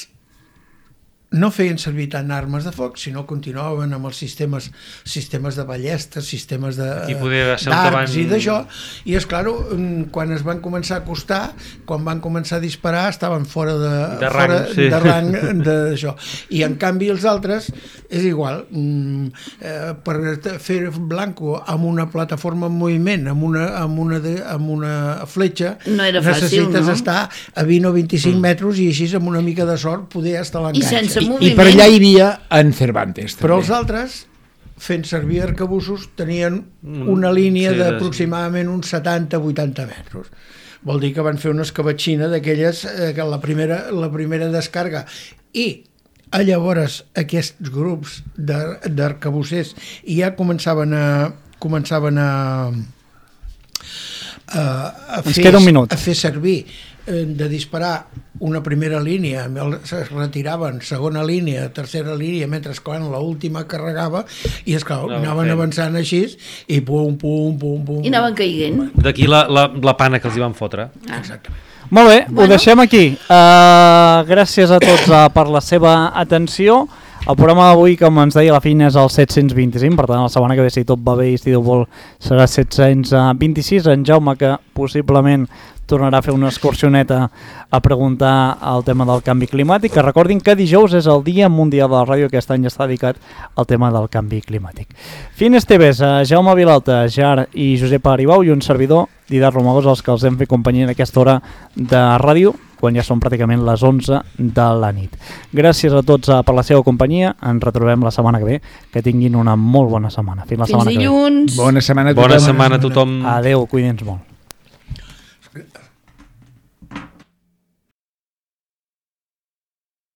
no feien servir tant armes de foc, sinó continuaven amb els sistemes sistemes de ballestes, sistemes de I poder ser on que d'arcs van- i d'això, i és clar, quan es van començar a acostar, quan van començar a disparar, estaven fora de, De fora rang, sí. de rang d'això. I en canvi els altres, és igual, mm, eh, per fer blanco amb una plataforma en moviment, amb una, amb una, de, amb una fletxa, No era fàcil, necessites no? estar a vint o vint-i-cinc mm. metres i així amb una mica de sort poder estar a I l'enganxa. sense I, I moviment. per allà hi havia en Cervantes. També. Però els altres, fent servir arcabussos, tenien una línia sí, d'aproximadament uns setanta a vuitanta metres. Vol dir que van fer una escabatxina d'aquelles, eh, que la primera, la primera descarga. I a llavors aquests grups d'ar- d'arcabussers ja començaven a començaven a, a, a, Ens fer, queda un minut. a fer servir eh, de disparar una primera línia, es retiraven, segona línia, tercera línia, mentre quan l'última carregava, i esclar, Anaven anaven fent. avançant així, i pum, pum, pum, pum. I anaven caiguent. D'aquí la, la, la pana que els hi van fotre. Exactament. Molt bé, Bueno. ho deixem aquí. Uh, gràcies a tots uh, per la seva atenció. El programa d'avui, com ens deia, la feina és el set-cents vint-i-cinc, per tant, la setmana que ve, si tot va bé i si Déu vol, serà set-cents vint-i-sis. En Jaume, que possiblement tornarà a fer una excursioneta a preguntar el tema del canvi climàtic, que recordin que dijous és el Dia Mundial de la Ràdio, aquest any està dedicat al tema del canvi climàtic. Fines T Vs, Jaume Vilalta, Jar i Josep Aribau i un servidor, Dídac Romagós, els que els hem fet companyia en aquesta hora de ràdio, quan ja són pràcticament les onze de la nit. Gràcies a tots per la seva companyia, ens retrobem la setmana que ve, que tinguin una molt bona setmana. Fins la Fins setmana que ve. dilluns. Bona setmana a tothom. Bona setmana a tothom. Adéu, cuidem-nos molt.